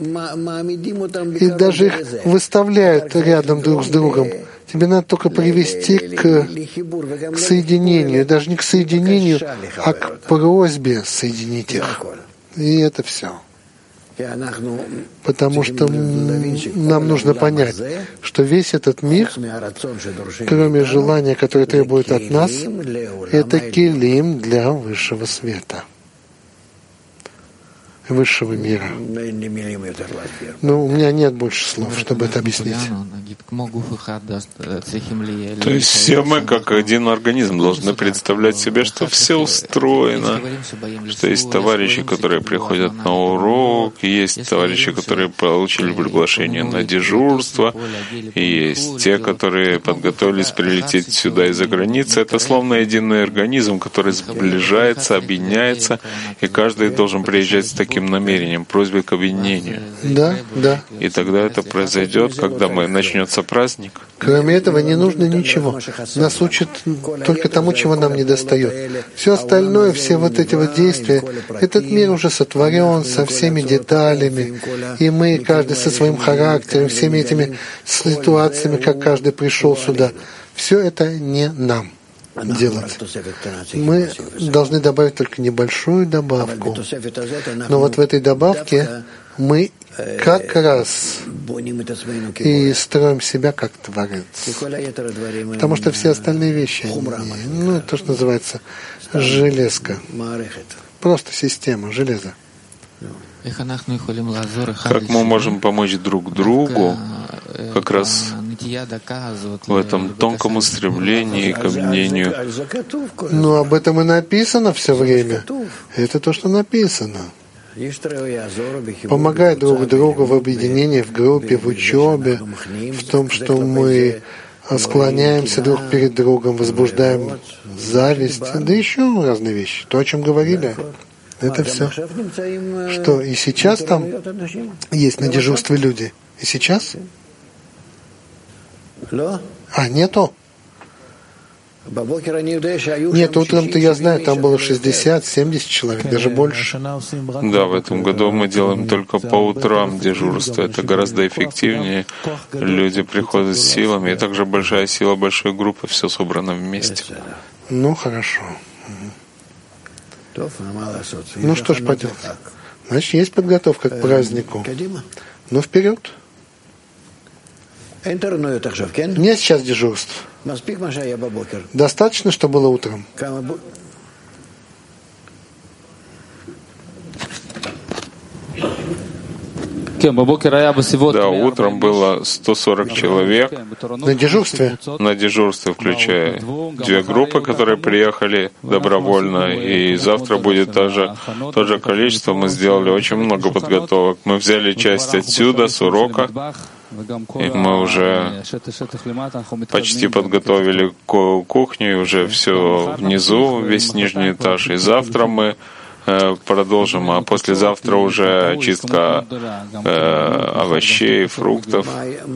и даже их выставляют рядом друг с другом, тебе надо только привести к соединению, даже не к соединению, а к просьбе соединить их. И это все. Потому что нам нужно понять, что весь этот мир, кроме желания, которое требует от нас, это килим для высшего света, высшего мира. Но у меня нет больше слов, чтобы это объяснить. То есть все мы, как один организм, должны представлять себе, что все устроено, что есть товарищи, которые приходят на урок, есть товарищи, которые получили приглашение на дежурство, и есть те, которые подготовились прилететь сюда из-за границы. Это словно единый организм, который сближается, объединяется, и каждый должен приезжать с таким намерением, просьбой к объединению. Да. И тогда это произойдет, когда начнется праздник. Кроме этого не нужно ничего. Нас учат только тому, чего нам не достает. Все остальное, все вот эти вот действия, этот мир уже сотворен со всеми деталями, и мы, каждый со своим характером, всеми этими ситуациями, как каждый пришел сюда, все это не нам делать. Мы должны добавить только небольшую добавку. Но вот в этой добавке мы как раз и строим себя как Творец. Потому что все остальные вещи, то, что называется железка. Просто система, железо. Как мы можем помочь друг другу как раз в этом тонком устремлении к объединению? Ну, об этом и написано все время. Это то, что написано. Помогая друг другу в объединении, в группе, в учебе, в том, что мы склоняемся друг перед другом, возбуждаем зависть, да еще разные вещи. То, о чем говорили, это все. Что, и сейчас там есть на дежурстве люди? И сейчас? Нету? Нет, утром-то я знаю, там было 60-70 человек, даже больше. Да, в этом году мы делаем только по утрам дежурство. Это гораздо эффективнее. Люди приходят с силами, и также большая сила большой группы, все собрано вместе. Ну, хорошо. Ну, что ж поделать. Значит, есть подготовка к празднику. Ну, вперед. Нет сейчас дежурств. Достаточно, что было утром? Да, утром было 140 человек на дежурстве. На дежурстве, включая две группы, которые приехали добровольно, и завтра будет то же количество. Мы сделали очень много подготовок. Мы взяли часть отсюда, с урока, и мы уже почти подготовили кухню, и уже все внизу, весь нижний этаж. И завтра мы продолжим, а послезавтра уже чистка овощей, фруктов.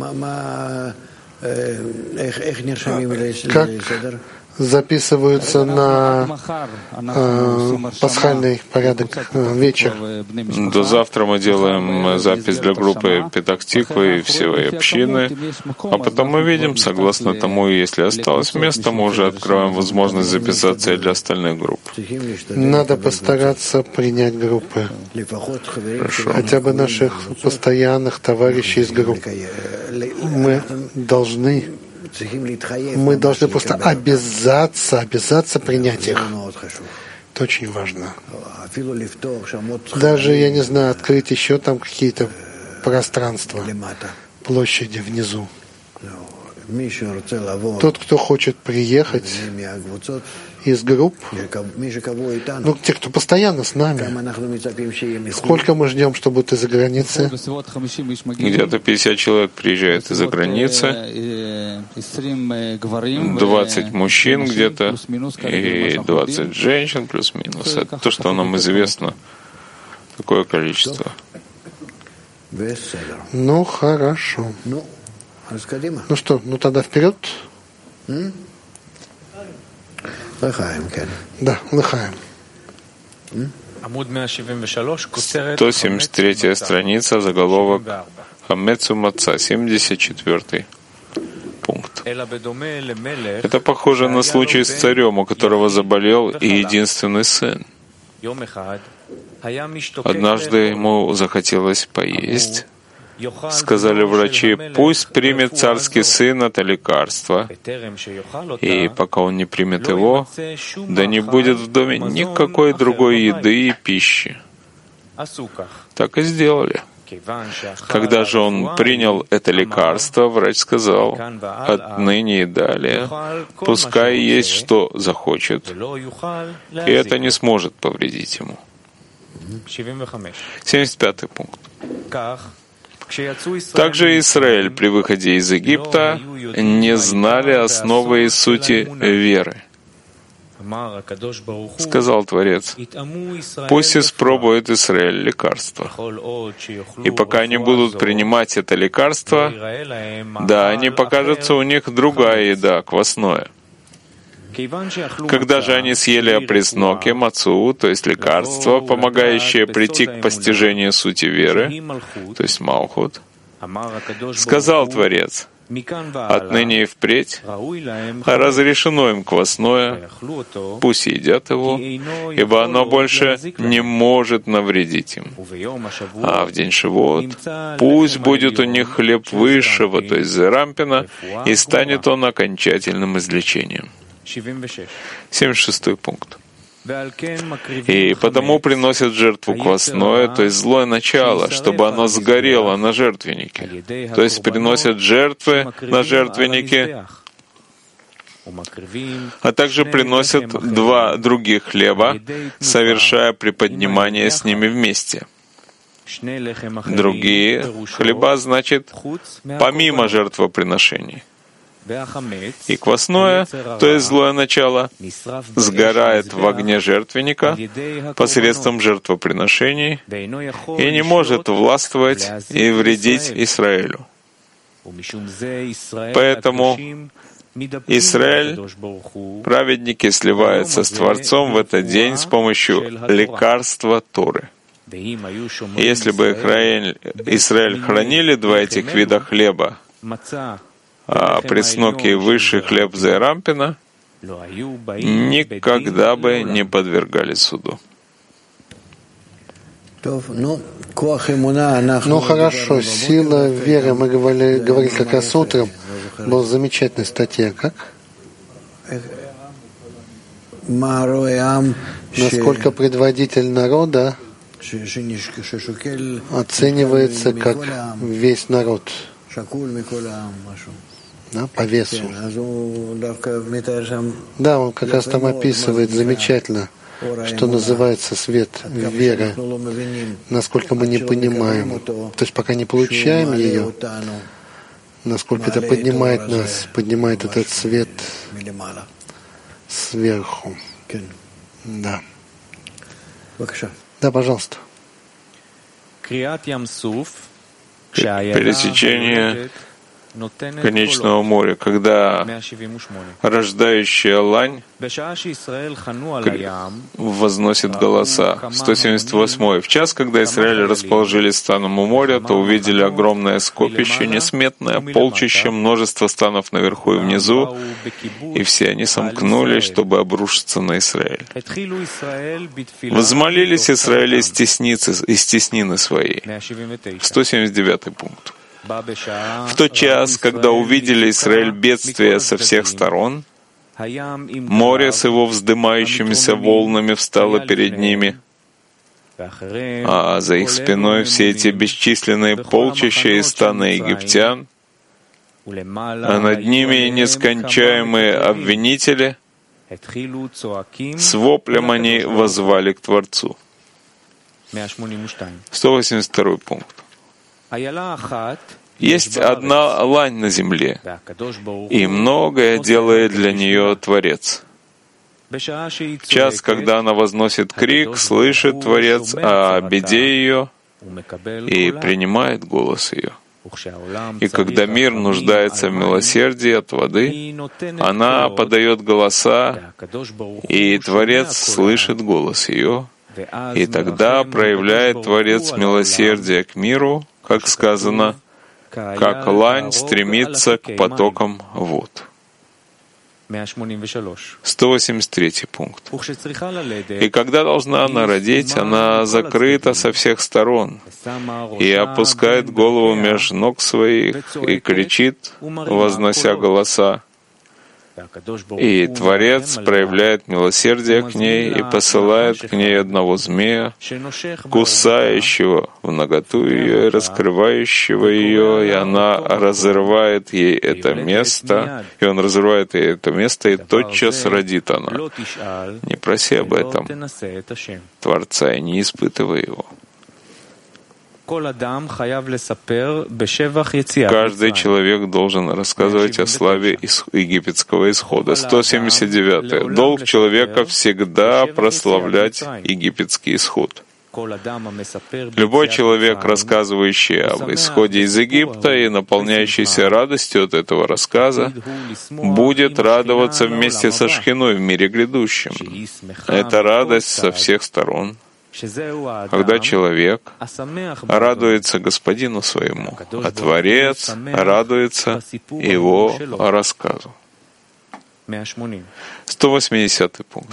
Как записываются на пасхальный порядок вечер? До завтра мы делаем запись для группы Петах-Тиквы и всей общины, а потом мы видим, согласно тому, если осталось место, мы уже открываем возможность записаться и для остальных групп. Надо постараться принять группы. Хорошо. Хотя бы наших постоянных товарищей из групп. Мы должны просто обязаться принять их. Это очень важно. Даже, я не знаю, открыть еще там какие-то пространства, площади внизу. Тот, кто хочет приехать из групп, те, кто постоянно с нами, сколько мы ждем, что будут из-за границы? Где-то 50 человек приезжает из-за границы, 20 мужчин где-то и 20 женщин плюс-минус. Это то, что нам известно, такое количество. Хорошо. Что, тогда вперед? Да, лыхаем. 173 страница, заголовок Хамецу Маца, 74 пункт. Это похоже на случай с царем, у которого заболел и единственный сын. Однажды ему захотелось поесть. Сказали врачи, пусть примет царский сын это лекарство, и пока он не примет его, да не будет в доме никакой другой еды и пищи. Так и сделали. Когда же он принял это лекарство, врач сказал, отныне и далее, пускай есть что захочет, и это не сможет повредить ему. 75 пункт. Также Израиль при выходе из Египта не знали основы и сути веры. Сказал Творец, пусть испробует Израиль лекарство. И пока они будут принимать это лекарство, да, они покажется у них другая еда, квасное. Когда же они съели опресноки, мацу, то есть лекарство, помогающее прийти к постижению сути веры, то есть малхут, сказал Творец, отныне и впредь разрешено им квасное, пусть едят его, ибо оно больше не может навредить им. А в день Шивот пусть будет у них хлеб высшего, то есть зерампина, и станет он окончательным излечением. 76 пункт. И потому приносят жертву квасное, то есть злое начало, чтобы оно сгорело на жертвеннике. То есть приносят жертвы на жертвеннике, а также приносят 2 других хлеба, совершая приподнимание с ними вместе. Другие хлеба, значит, помимо жертвоприношений. И квасное, то есть злое начало, сгорает в огне жертвенника посредством жертвоприношений и не может властвовать и вредить Израилю. Поэтому Израиль, праведники, сливаются с Творцом в этот день с помощью лекарства Торы. И если бы Израиль хранили 2 этих вида хлеба, а пресноки и высший хлеб зерампина, никогда бы не подвергались суду. Хорошо, сила веры, мы говорили как раз утром, была замечательная статья, как? Насколько предводитель народа оценивается как весь народ. Да, по весу. Да, он как раз там описывает замечательно, что называется свет веры, насколько мы не понимаем. То есть пока не получаем ее, насколько это поднимает нас, поднимает этот свет сверху. Да. Да, пожалуйста. Пересечение Конечного моря, когда рождающая лань возносит голоса. 178. В час, когда Израиль расположились станом у моря, то увидели огромное скопище, несметное, полчище, множество станов наверху и внизу, и все они сомкнулись, чтобы обрушиться на Израиль. Возмолились Израиль из теснины своей. 179 пункт. В тот час, когда увидели Израиль бедствие со всех сторон, море с его вздымающимися волнами встало перед ними, а за их спиной все эти бесчисленные полчища и станы египтян, а над ними нескончаемые обвинители, с воплем они воззвали к Творцу. 182 пункт. Есть одна лань на земле, и многое делает для нее Творец. В час, когда она возносит крик, слышит Творец о беде ее и принимает голос ее. И когда мир нуждается в милосердии от воды, она подает голоса, и Творец слышит голос ее, и тогда проявляет Творец милосердие к миру, как сказано, как лань стремится к потокам вод. 183 пункт. И когда должна она родить, она закрыта со всех сторон и опускает голову меж ног своих и кричит, вознося голоса. И Творец проявляет милосердие к ней и посылает к ней одного змея, кусающего в наготу ее и раскрывающего ее, и она разрывает ей это место, и он разрывает ей это место, и тотчас родит она. Не проси об этом Творца и не испытывай его. Каждый человек должен рассказывать о славе египетского исхода. 179. Долг человека всегда прославлять египетский исход. Любой человек, рассказывающий об исходе из Египта и наполняющийся радостью от этого рассказа, будет радоваться вместе со Шхиной в мире грядущем. Это радость со всех сторон, когда человек радуется Господину своему, а Творец радуется его рассказу. 180 пункт.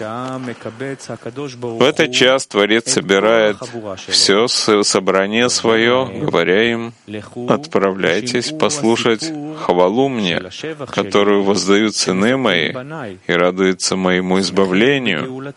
В этот час Творец собирает все собрание свое, говоря им: «Отправляйтесь послушать хвалу мне, которую воздают сыны мои, и радуются моему избавлению».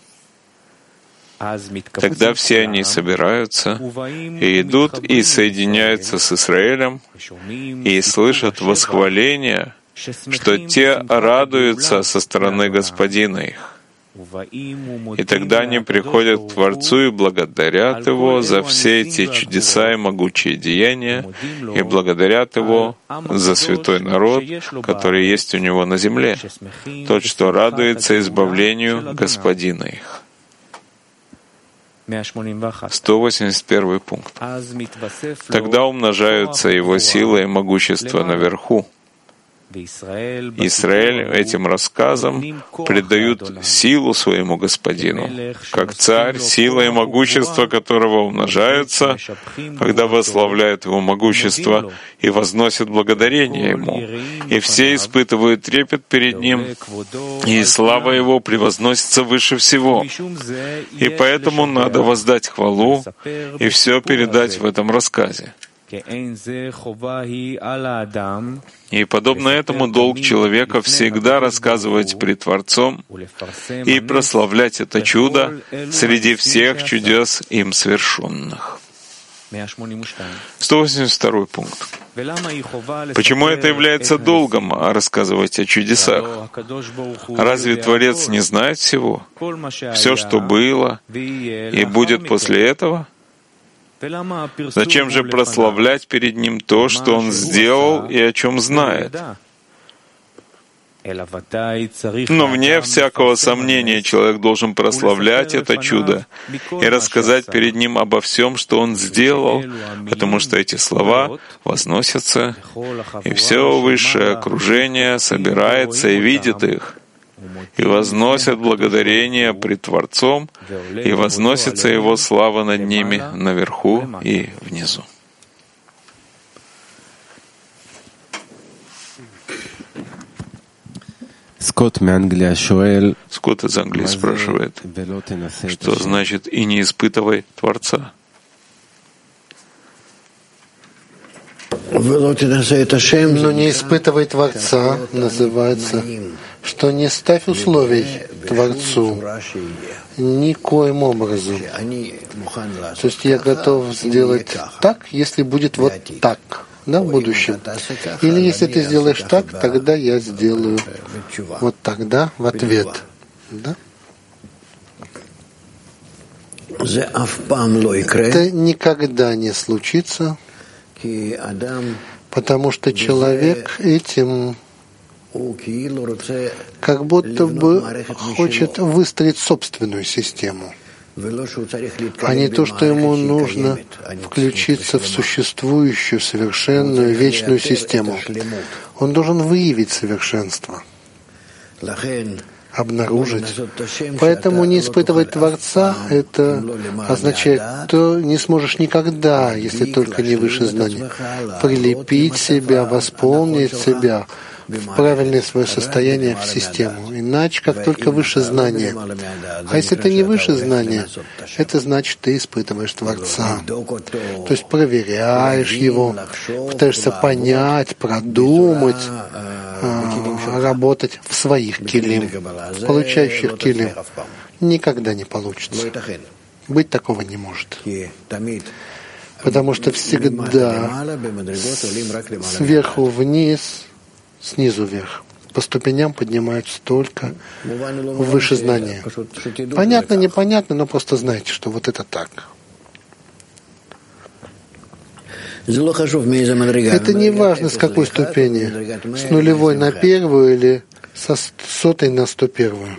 Тогда все они собираются и идут и соединяются с Израилем и слышат восхваление, что те радуются со стороны Господина их. И тогда они приходят к Творцу и благодарят Его за все эти чудеса и могучие деяния, и благодарят Его за святой народ, который есть у Него на земле, тот, что радуется избавлению Господина их. 181 пункт. Тогда умножаются его сила и могущество наверху. Израиль этим рассказом придают силу своему Господину, как царь, сила и могущество которого умножаются, когда восславляют его могущество и возносят благодарение ему. И все испытывают трепет перед ним, и слава его превозносится выше всего. И поэтому надо воздать хвалу и все передать в этом рассказе. И подобно этому долг человека всегда рассказывать пред Творцом и прославлять это чудо среди всех чудес им совершенных. 182 пункт. Почему это является долгом рассказывать о чудесах? Разве Творец не знает всего? Все, что было и будет после этого? Зачем же прославлять перед Ним то, что Он сделал и о чем знает? Но вне всякого сомнения человек должен прославлять это чудо и рассказать перед ним обо всем, что он сделал, потому что эти слова возносятся, и все высшее окружение собирается и видит их, и возносят благодарение пред Творцом, и возносится Его слава над ними наверху и внизу. Скотт из Англии спрашивает, что значит «и не испытывай Творца». Но не испытывай Творца называется, что не ставь условий Творцу никоим образом. То есть я готов сделать так, если будет вот так. Да, в будущем. Или если ты сделаешь так, тогда я сделаю вот тогда в ответ. Да? Это никогда не случится, потому что человек этим как будто бы хочет выстроить собственную систему, а не то, что ему нужно включиться в существующую, совершенную, вечную систему. Он должен выявить совершенство, обнаружить. Поэтому не испытывать Творца — это означает, что не сможешь никогда, если только не выше знаний, прилепить себя, восполнить себя в правильное свое состояние в систему. Иначе, как только выше знания. А если ты не выше знания, это значит, ты испытываешь Творца. То есть проверяешь Его, пытаешься понять, продумать, работать в своих килим, в получающих килим. Никогда не получится. Быть такого не может. Потому что всегда сверху вниз, снизу вверх. По ступеням поднимаются только выше знания. Понятно, непонятно, но просто знайте, что вот это так. Это не важно, с какой ступени. С нулевой на первую или со 100-й на 101-ю.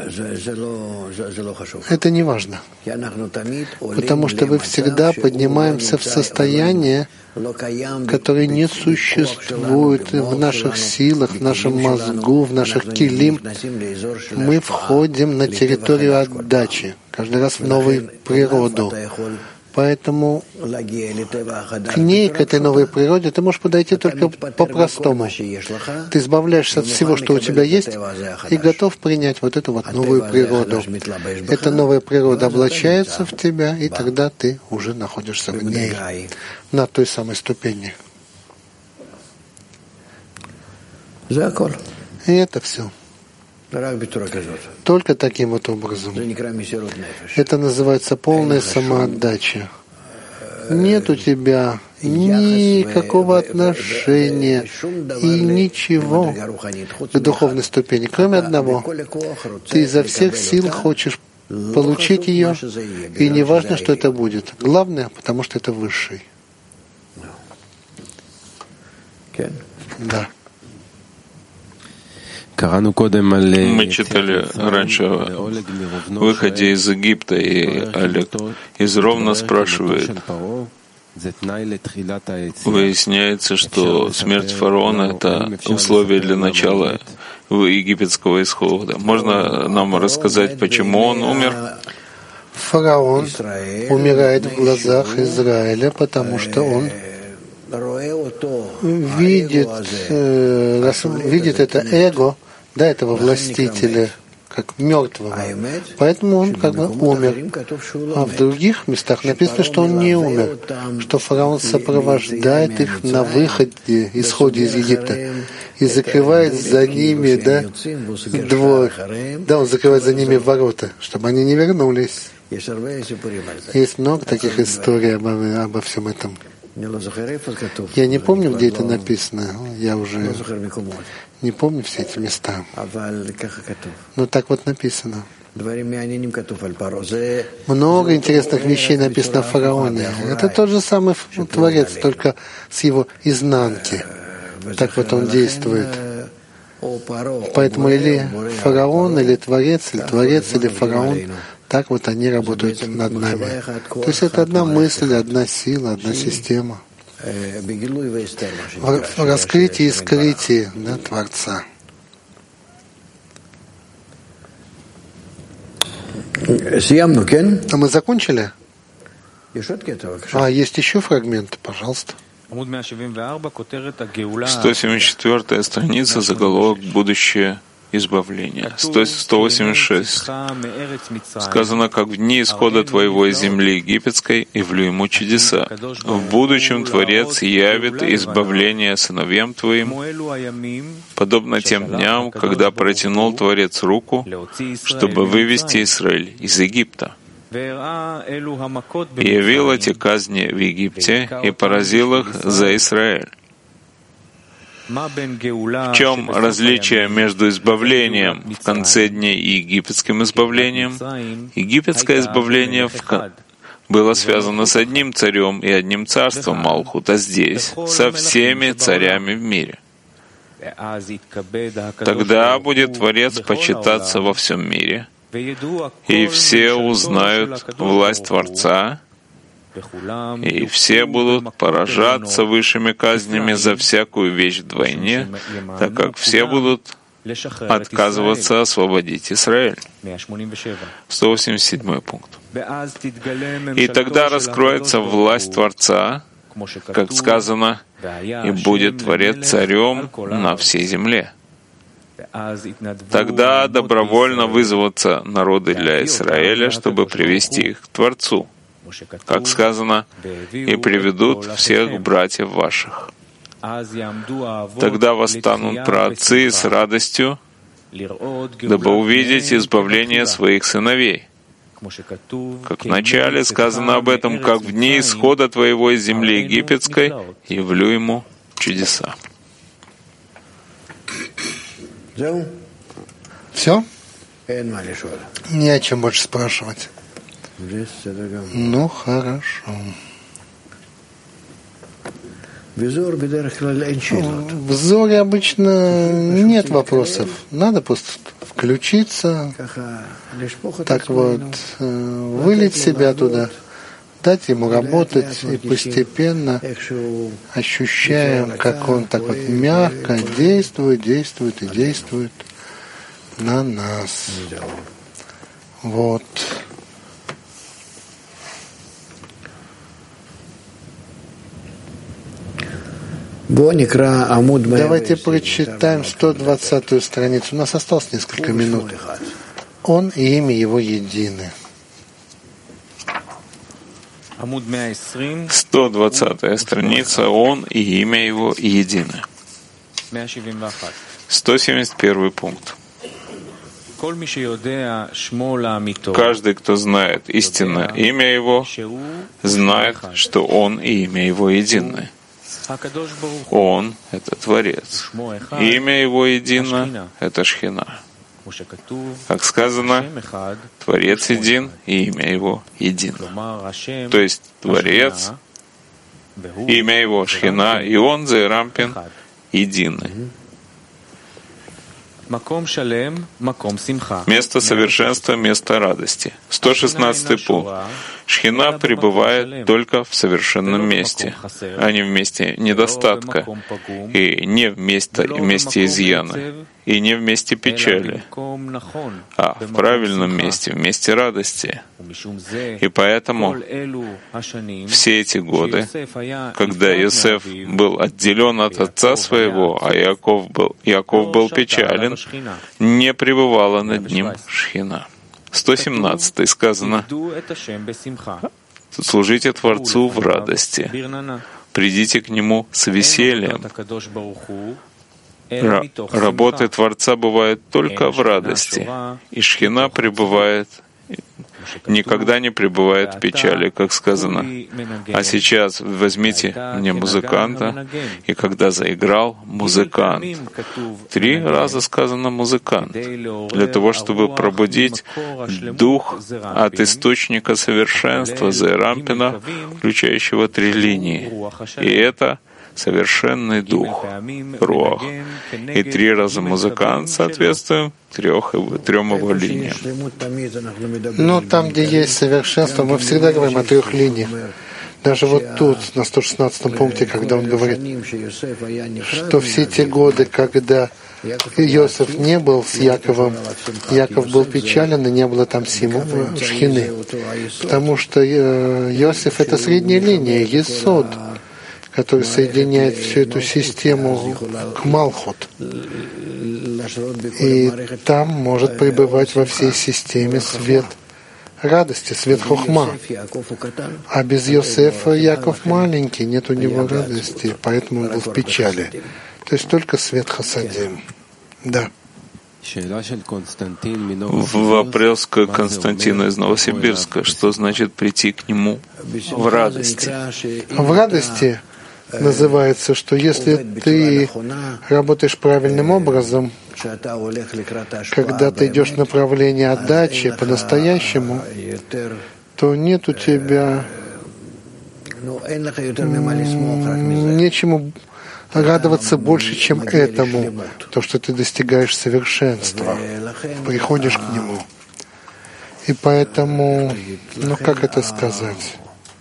Это не важно. Потому что вы всегда поднимаемся в состояние, которое не существует в наших силах, в нашем мозгу, в наших килим. Мы входим на территорию отдачи, каждый раз в новую природу. Поэтому к ней, к этой новой природе, ты можешь подойти только по-простому. Ты избавляешься от всего, что у тебя есть, и готов принять вот эту вот новую природу. Эта новая природа облачается в тебя, и тогда ты уже находишься в ней, на той самой ступени. И это все. Только таким вот образом. Это называется полная самоотдача. Нет у тебя никакого отношения и ничего к духовной ступени, кроме одного. Ты изо всех сил хочешь получить ее, и не важно, что это будет. Главное, потому что это высший. Да. Мы читали раньше о выходе из Египта, и Олег из Ровно спрашивает, выясняется, что смерть фараона — это условие для начала египетского исхода. Можно нам рассказать, почему он умер? Фараон умирает в глазах Израиля, потому что он видит это эго, да, этого властителя, как мертвого. Поэтому он как бы умер. А в других местах написано, что он не умер, что фараон сопровождает их на выходе, исходе из Египта, и закрывает за ними, да, двор. Да, он закрывает за ними ворота, чтобы они не вернулись. Есть много таких историй обо всем этом. Я не помню, где это написано. Я уже не помню все эти места. Но так вот написано. Много интересных вещей написано о фараоне. Это тот же самый Творец, только с его изнанки. Так вот он действует. Поэтому или фараон, или творец, или фараон, так вот они работают над нами. То есть это одна мысль, одна сила, одна система. В раскрытии и скрытии, да, Творца. А мы закончили? Есть еще фрагменты, пожалуйста. 174 страница, заголовок «Будущее избавление». 186. Сказано, как в дни исхода твоего из земли египетской явлю ему чудеса. В будущем Творец явит избавление сыновьям твоим, подобно тем дням, когда протянул Творец руку, чтобы вывести Израиль из Египта. И явил эти казни в Египте и поразил их за Израиль. В чем различие между избавлением в конце дней и египетским избавлением? Египетское избавление было связано с одним царем и одним царством Малхут, а здесь со всеми царями в мире. Тогда будет Творец почитаться во всем мире, и все узнают власть Творца, и все будут поражаться высшими казнями за всякую вещь вдвойне, так как все будут отказываться освободить Израиль. 187 пункт. И тогда раскроется власть Творца, как сказано, и будет Творец царем на всей земле. Тогда добровольно вызовутся народы для Израиля, чтобы привести их к Творцу, как сказано, и приведут всех братьев ваших. Тогда восстанут праотцы с радостью, дабы увидеть избавление своих сыновей. Как вначале сказано об этом, как в дни исхода твоего из земли египетской явлю ему чудеса. Все? Не о чем больше спрашивать. Ну, хорошо. В Зоре обычно нет вопросов. Надо просто включиться, так вот, вылить себя туда, дать ему работать, и постепенно ощущаем, как он так вот мягко действует на нас. Вот. Давайте прочитаем 120-ю страницу. У нас осталось несколько минут. Он и имя его едины. 120-я страница. Он и имя его едины. 171 пункт. Каждый, кто знает истинное имя его, знает, что он и имя его едины. Он — это Творец. Имя его едино — это Шхина. Как сказано, Творец един, и имя его едино. То есть Творец, имя его Шхина, и он, Зеир Анпин, едины. Место совершенства, место радости. 116 пункт. Шхина пребывает только в совершенном месте, а не в месте недостатка, и не в месте изъяна, и не в месте печали, а в правильном месте, в месте радости. И поэтому все эти годы, когда Йосеф был отделен от отца своего, а Иаков был печален, не пребывала над ним Шхина. 117 сказано: «Служите Творцу в радости, придите к Нему с весельем». Работы Творца бывают только в радости, и Шхина пребывает, никогда не пребывает в печали, как сказано. А сейчас возьмите мне музыканта, и когда заиграл музыкант, 3 раза сказано музыкант, для того, чтобы пробудить дух от источника совершенства Зеир Анпина, включающего 3 линии. И это совершенный дух, руах. И 3 раза музыкант соответствуем 3 его линиям. Но там, где есть совершенство, мы всегда говорим о 3 линиях. Даже вот тут, на 116-м пункте, когда он говорит, что все те годы, когда Иосиф не был с Яковом, Яков был печален, и не было там шхины. Потому что Иосиф — это средняя линия, Есод, который соединяет всю эту систему к Малхут. И там может пребывать во всей системе свет радости, свет хохма. А без Йосефа Яков маленький, нет у него радости, поэтому он был в печали. То есть только свет хасадим. Да. Вопрос к Константину из Новосибирска. Что значит прийти к нему в радости? В радости называется, что если ты работаешь правильным образом, когда ты идешь в направлении отдачи по-настоящему, то нет у тебя нечему радоваться больше, чем этому, то, что ты достигаешь совершенства, приходишь к нему. И поэтому, как это сказать?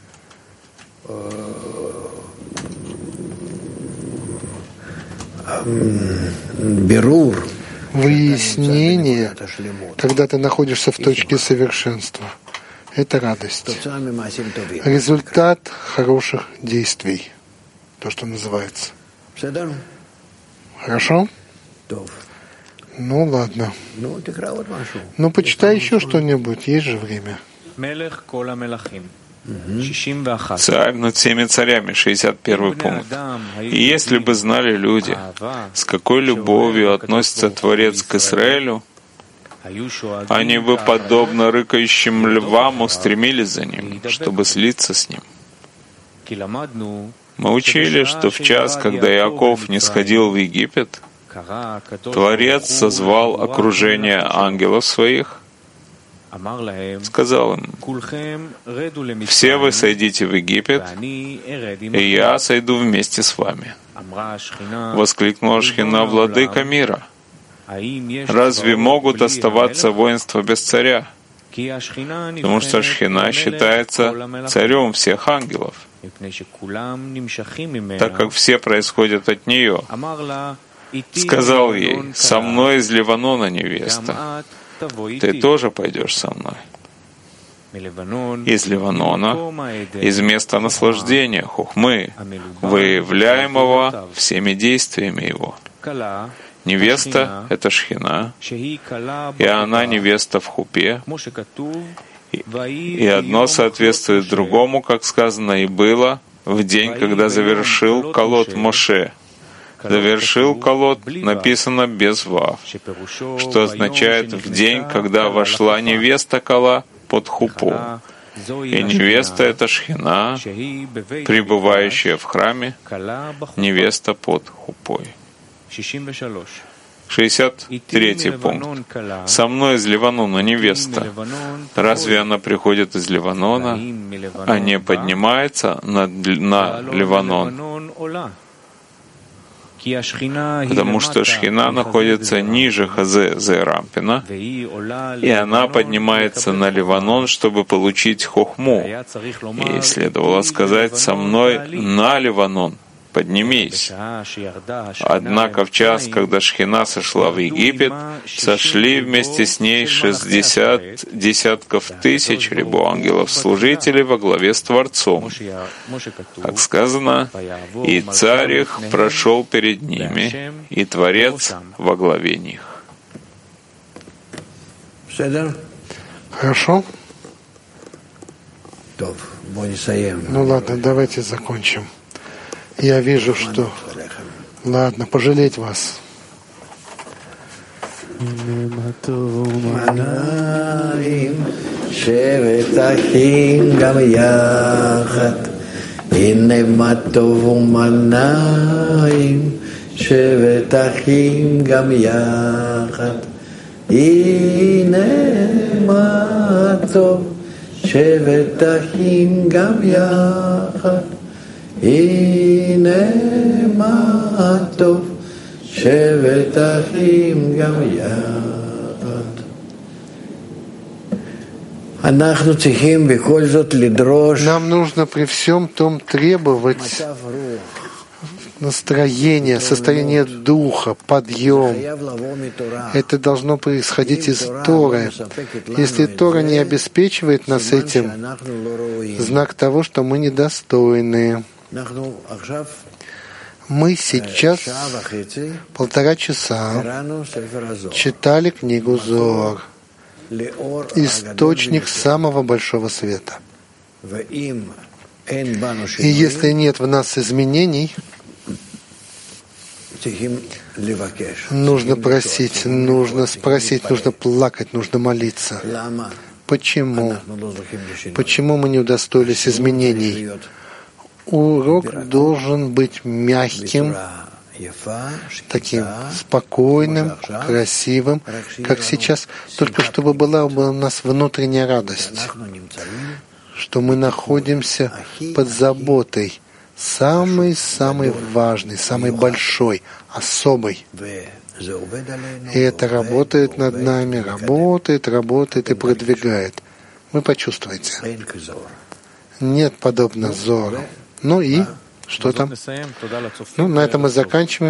Выяснение, когда ты находишься в точке совершенства, это радость. Результат хороших действий, то, что называется. Хорошо? Ну ладно. Ну почитай еще что-нибудь, есть же время. Царь над всеми царями, 61 пункт. И если бы знали люди, с какой любовью относится Творец к Израилю, они бы, подобно рыкающим львам, устремились за ним, чтобы слиться с ним. Мы учили, что в час, когда Иаков не сходил в Египет, Творец созвал окружение ангелов своих, сказал им: «Все вы сойдите в Египет, и я сойду вместе с вами». Воскликнула Шхина, владыка мира: «Разве могут оставаться воинства без царя? Потому что Шхина считается царем всех ангелов, так как все происходят от нее». Сказал ей: «Со мной из Ливанона невеста, ты тоже пойдешь со мной». Из Ливанона, из места наслаждения, хухмы, выявляемого всеми действиями его. Невеста — это Шхина, и она невеста в хупе, и одно соответствует другому, как сказано и было, в день, когда завершил колот Моше. Завершил колот написано без вав, что означает в день, когда вошла невеста кола под хупу. И невеста — это Шхина, пребывающая в храме, невеста под хупой. 63 пункт. «Со мной из Ливанона невеста. Разве она приходит из Ливанона, а не поднимается на Ливанон? Потому что Шхина находится ниже Хазе Зерампина, и она поднимается на Ливанон, чтобы получить хохму. И следовало сказать: со мной на Ливанон поднимись. Однако в час, когда Шхина сошла в Египет, сошли вместе с ней 60 десятков тысяч рябу ангелов-служителей во главе с Творцом. Как сказано, и царь их прошел перед ними, и Творец во главе них. Хорошо? Ну ладно, давайте закончим. Я вижу, что... Ладно, пожалеть вас. הנה מה טוב, שבת אחים גם יחד. אנחנו צריכים בכל זאת לדרוש. Нам нужно при всем том требовать настроение, состояние духа, подъем. Это должно происходить из Торы. Если Тора не обеспечивает нас этим, знак того, что мы недостойны. Мы сейчас 1,5 часа читали книгу Зоар, источник самого большого света. И если нет в нас изменений, нужно просить, нужно спросить, нужно плакать, нужно молиться. Почему? Почему мы не удостоились изменений? Урок должен быть мягким, таким спокойным, красивым, как сейчас, только чтобы была у нас внутренняя радость, что мы находимся под заботой самый важный, самый большой, особый. И это работает над нами, работает и продвигает. Вы почувствуете. Нет подобного Зоару. Ну и что там? Ну, на этом мы заканчиваем.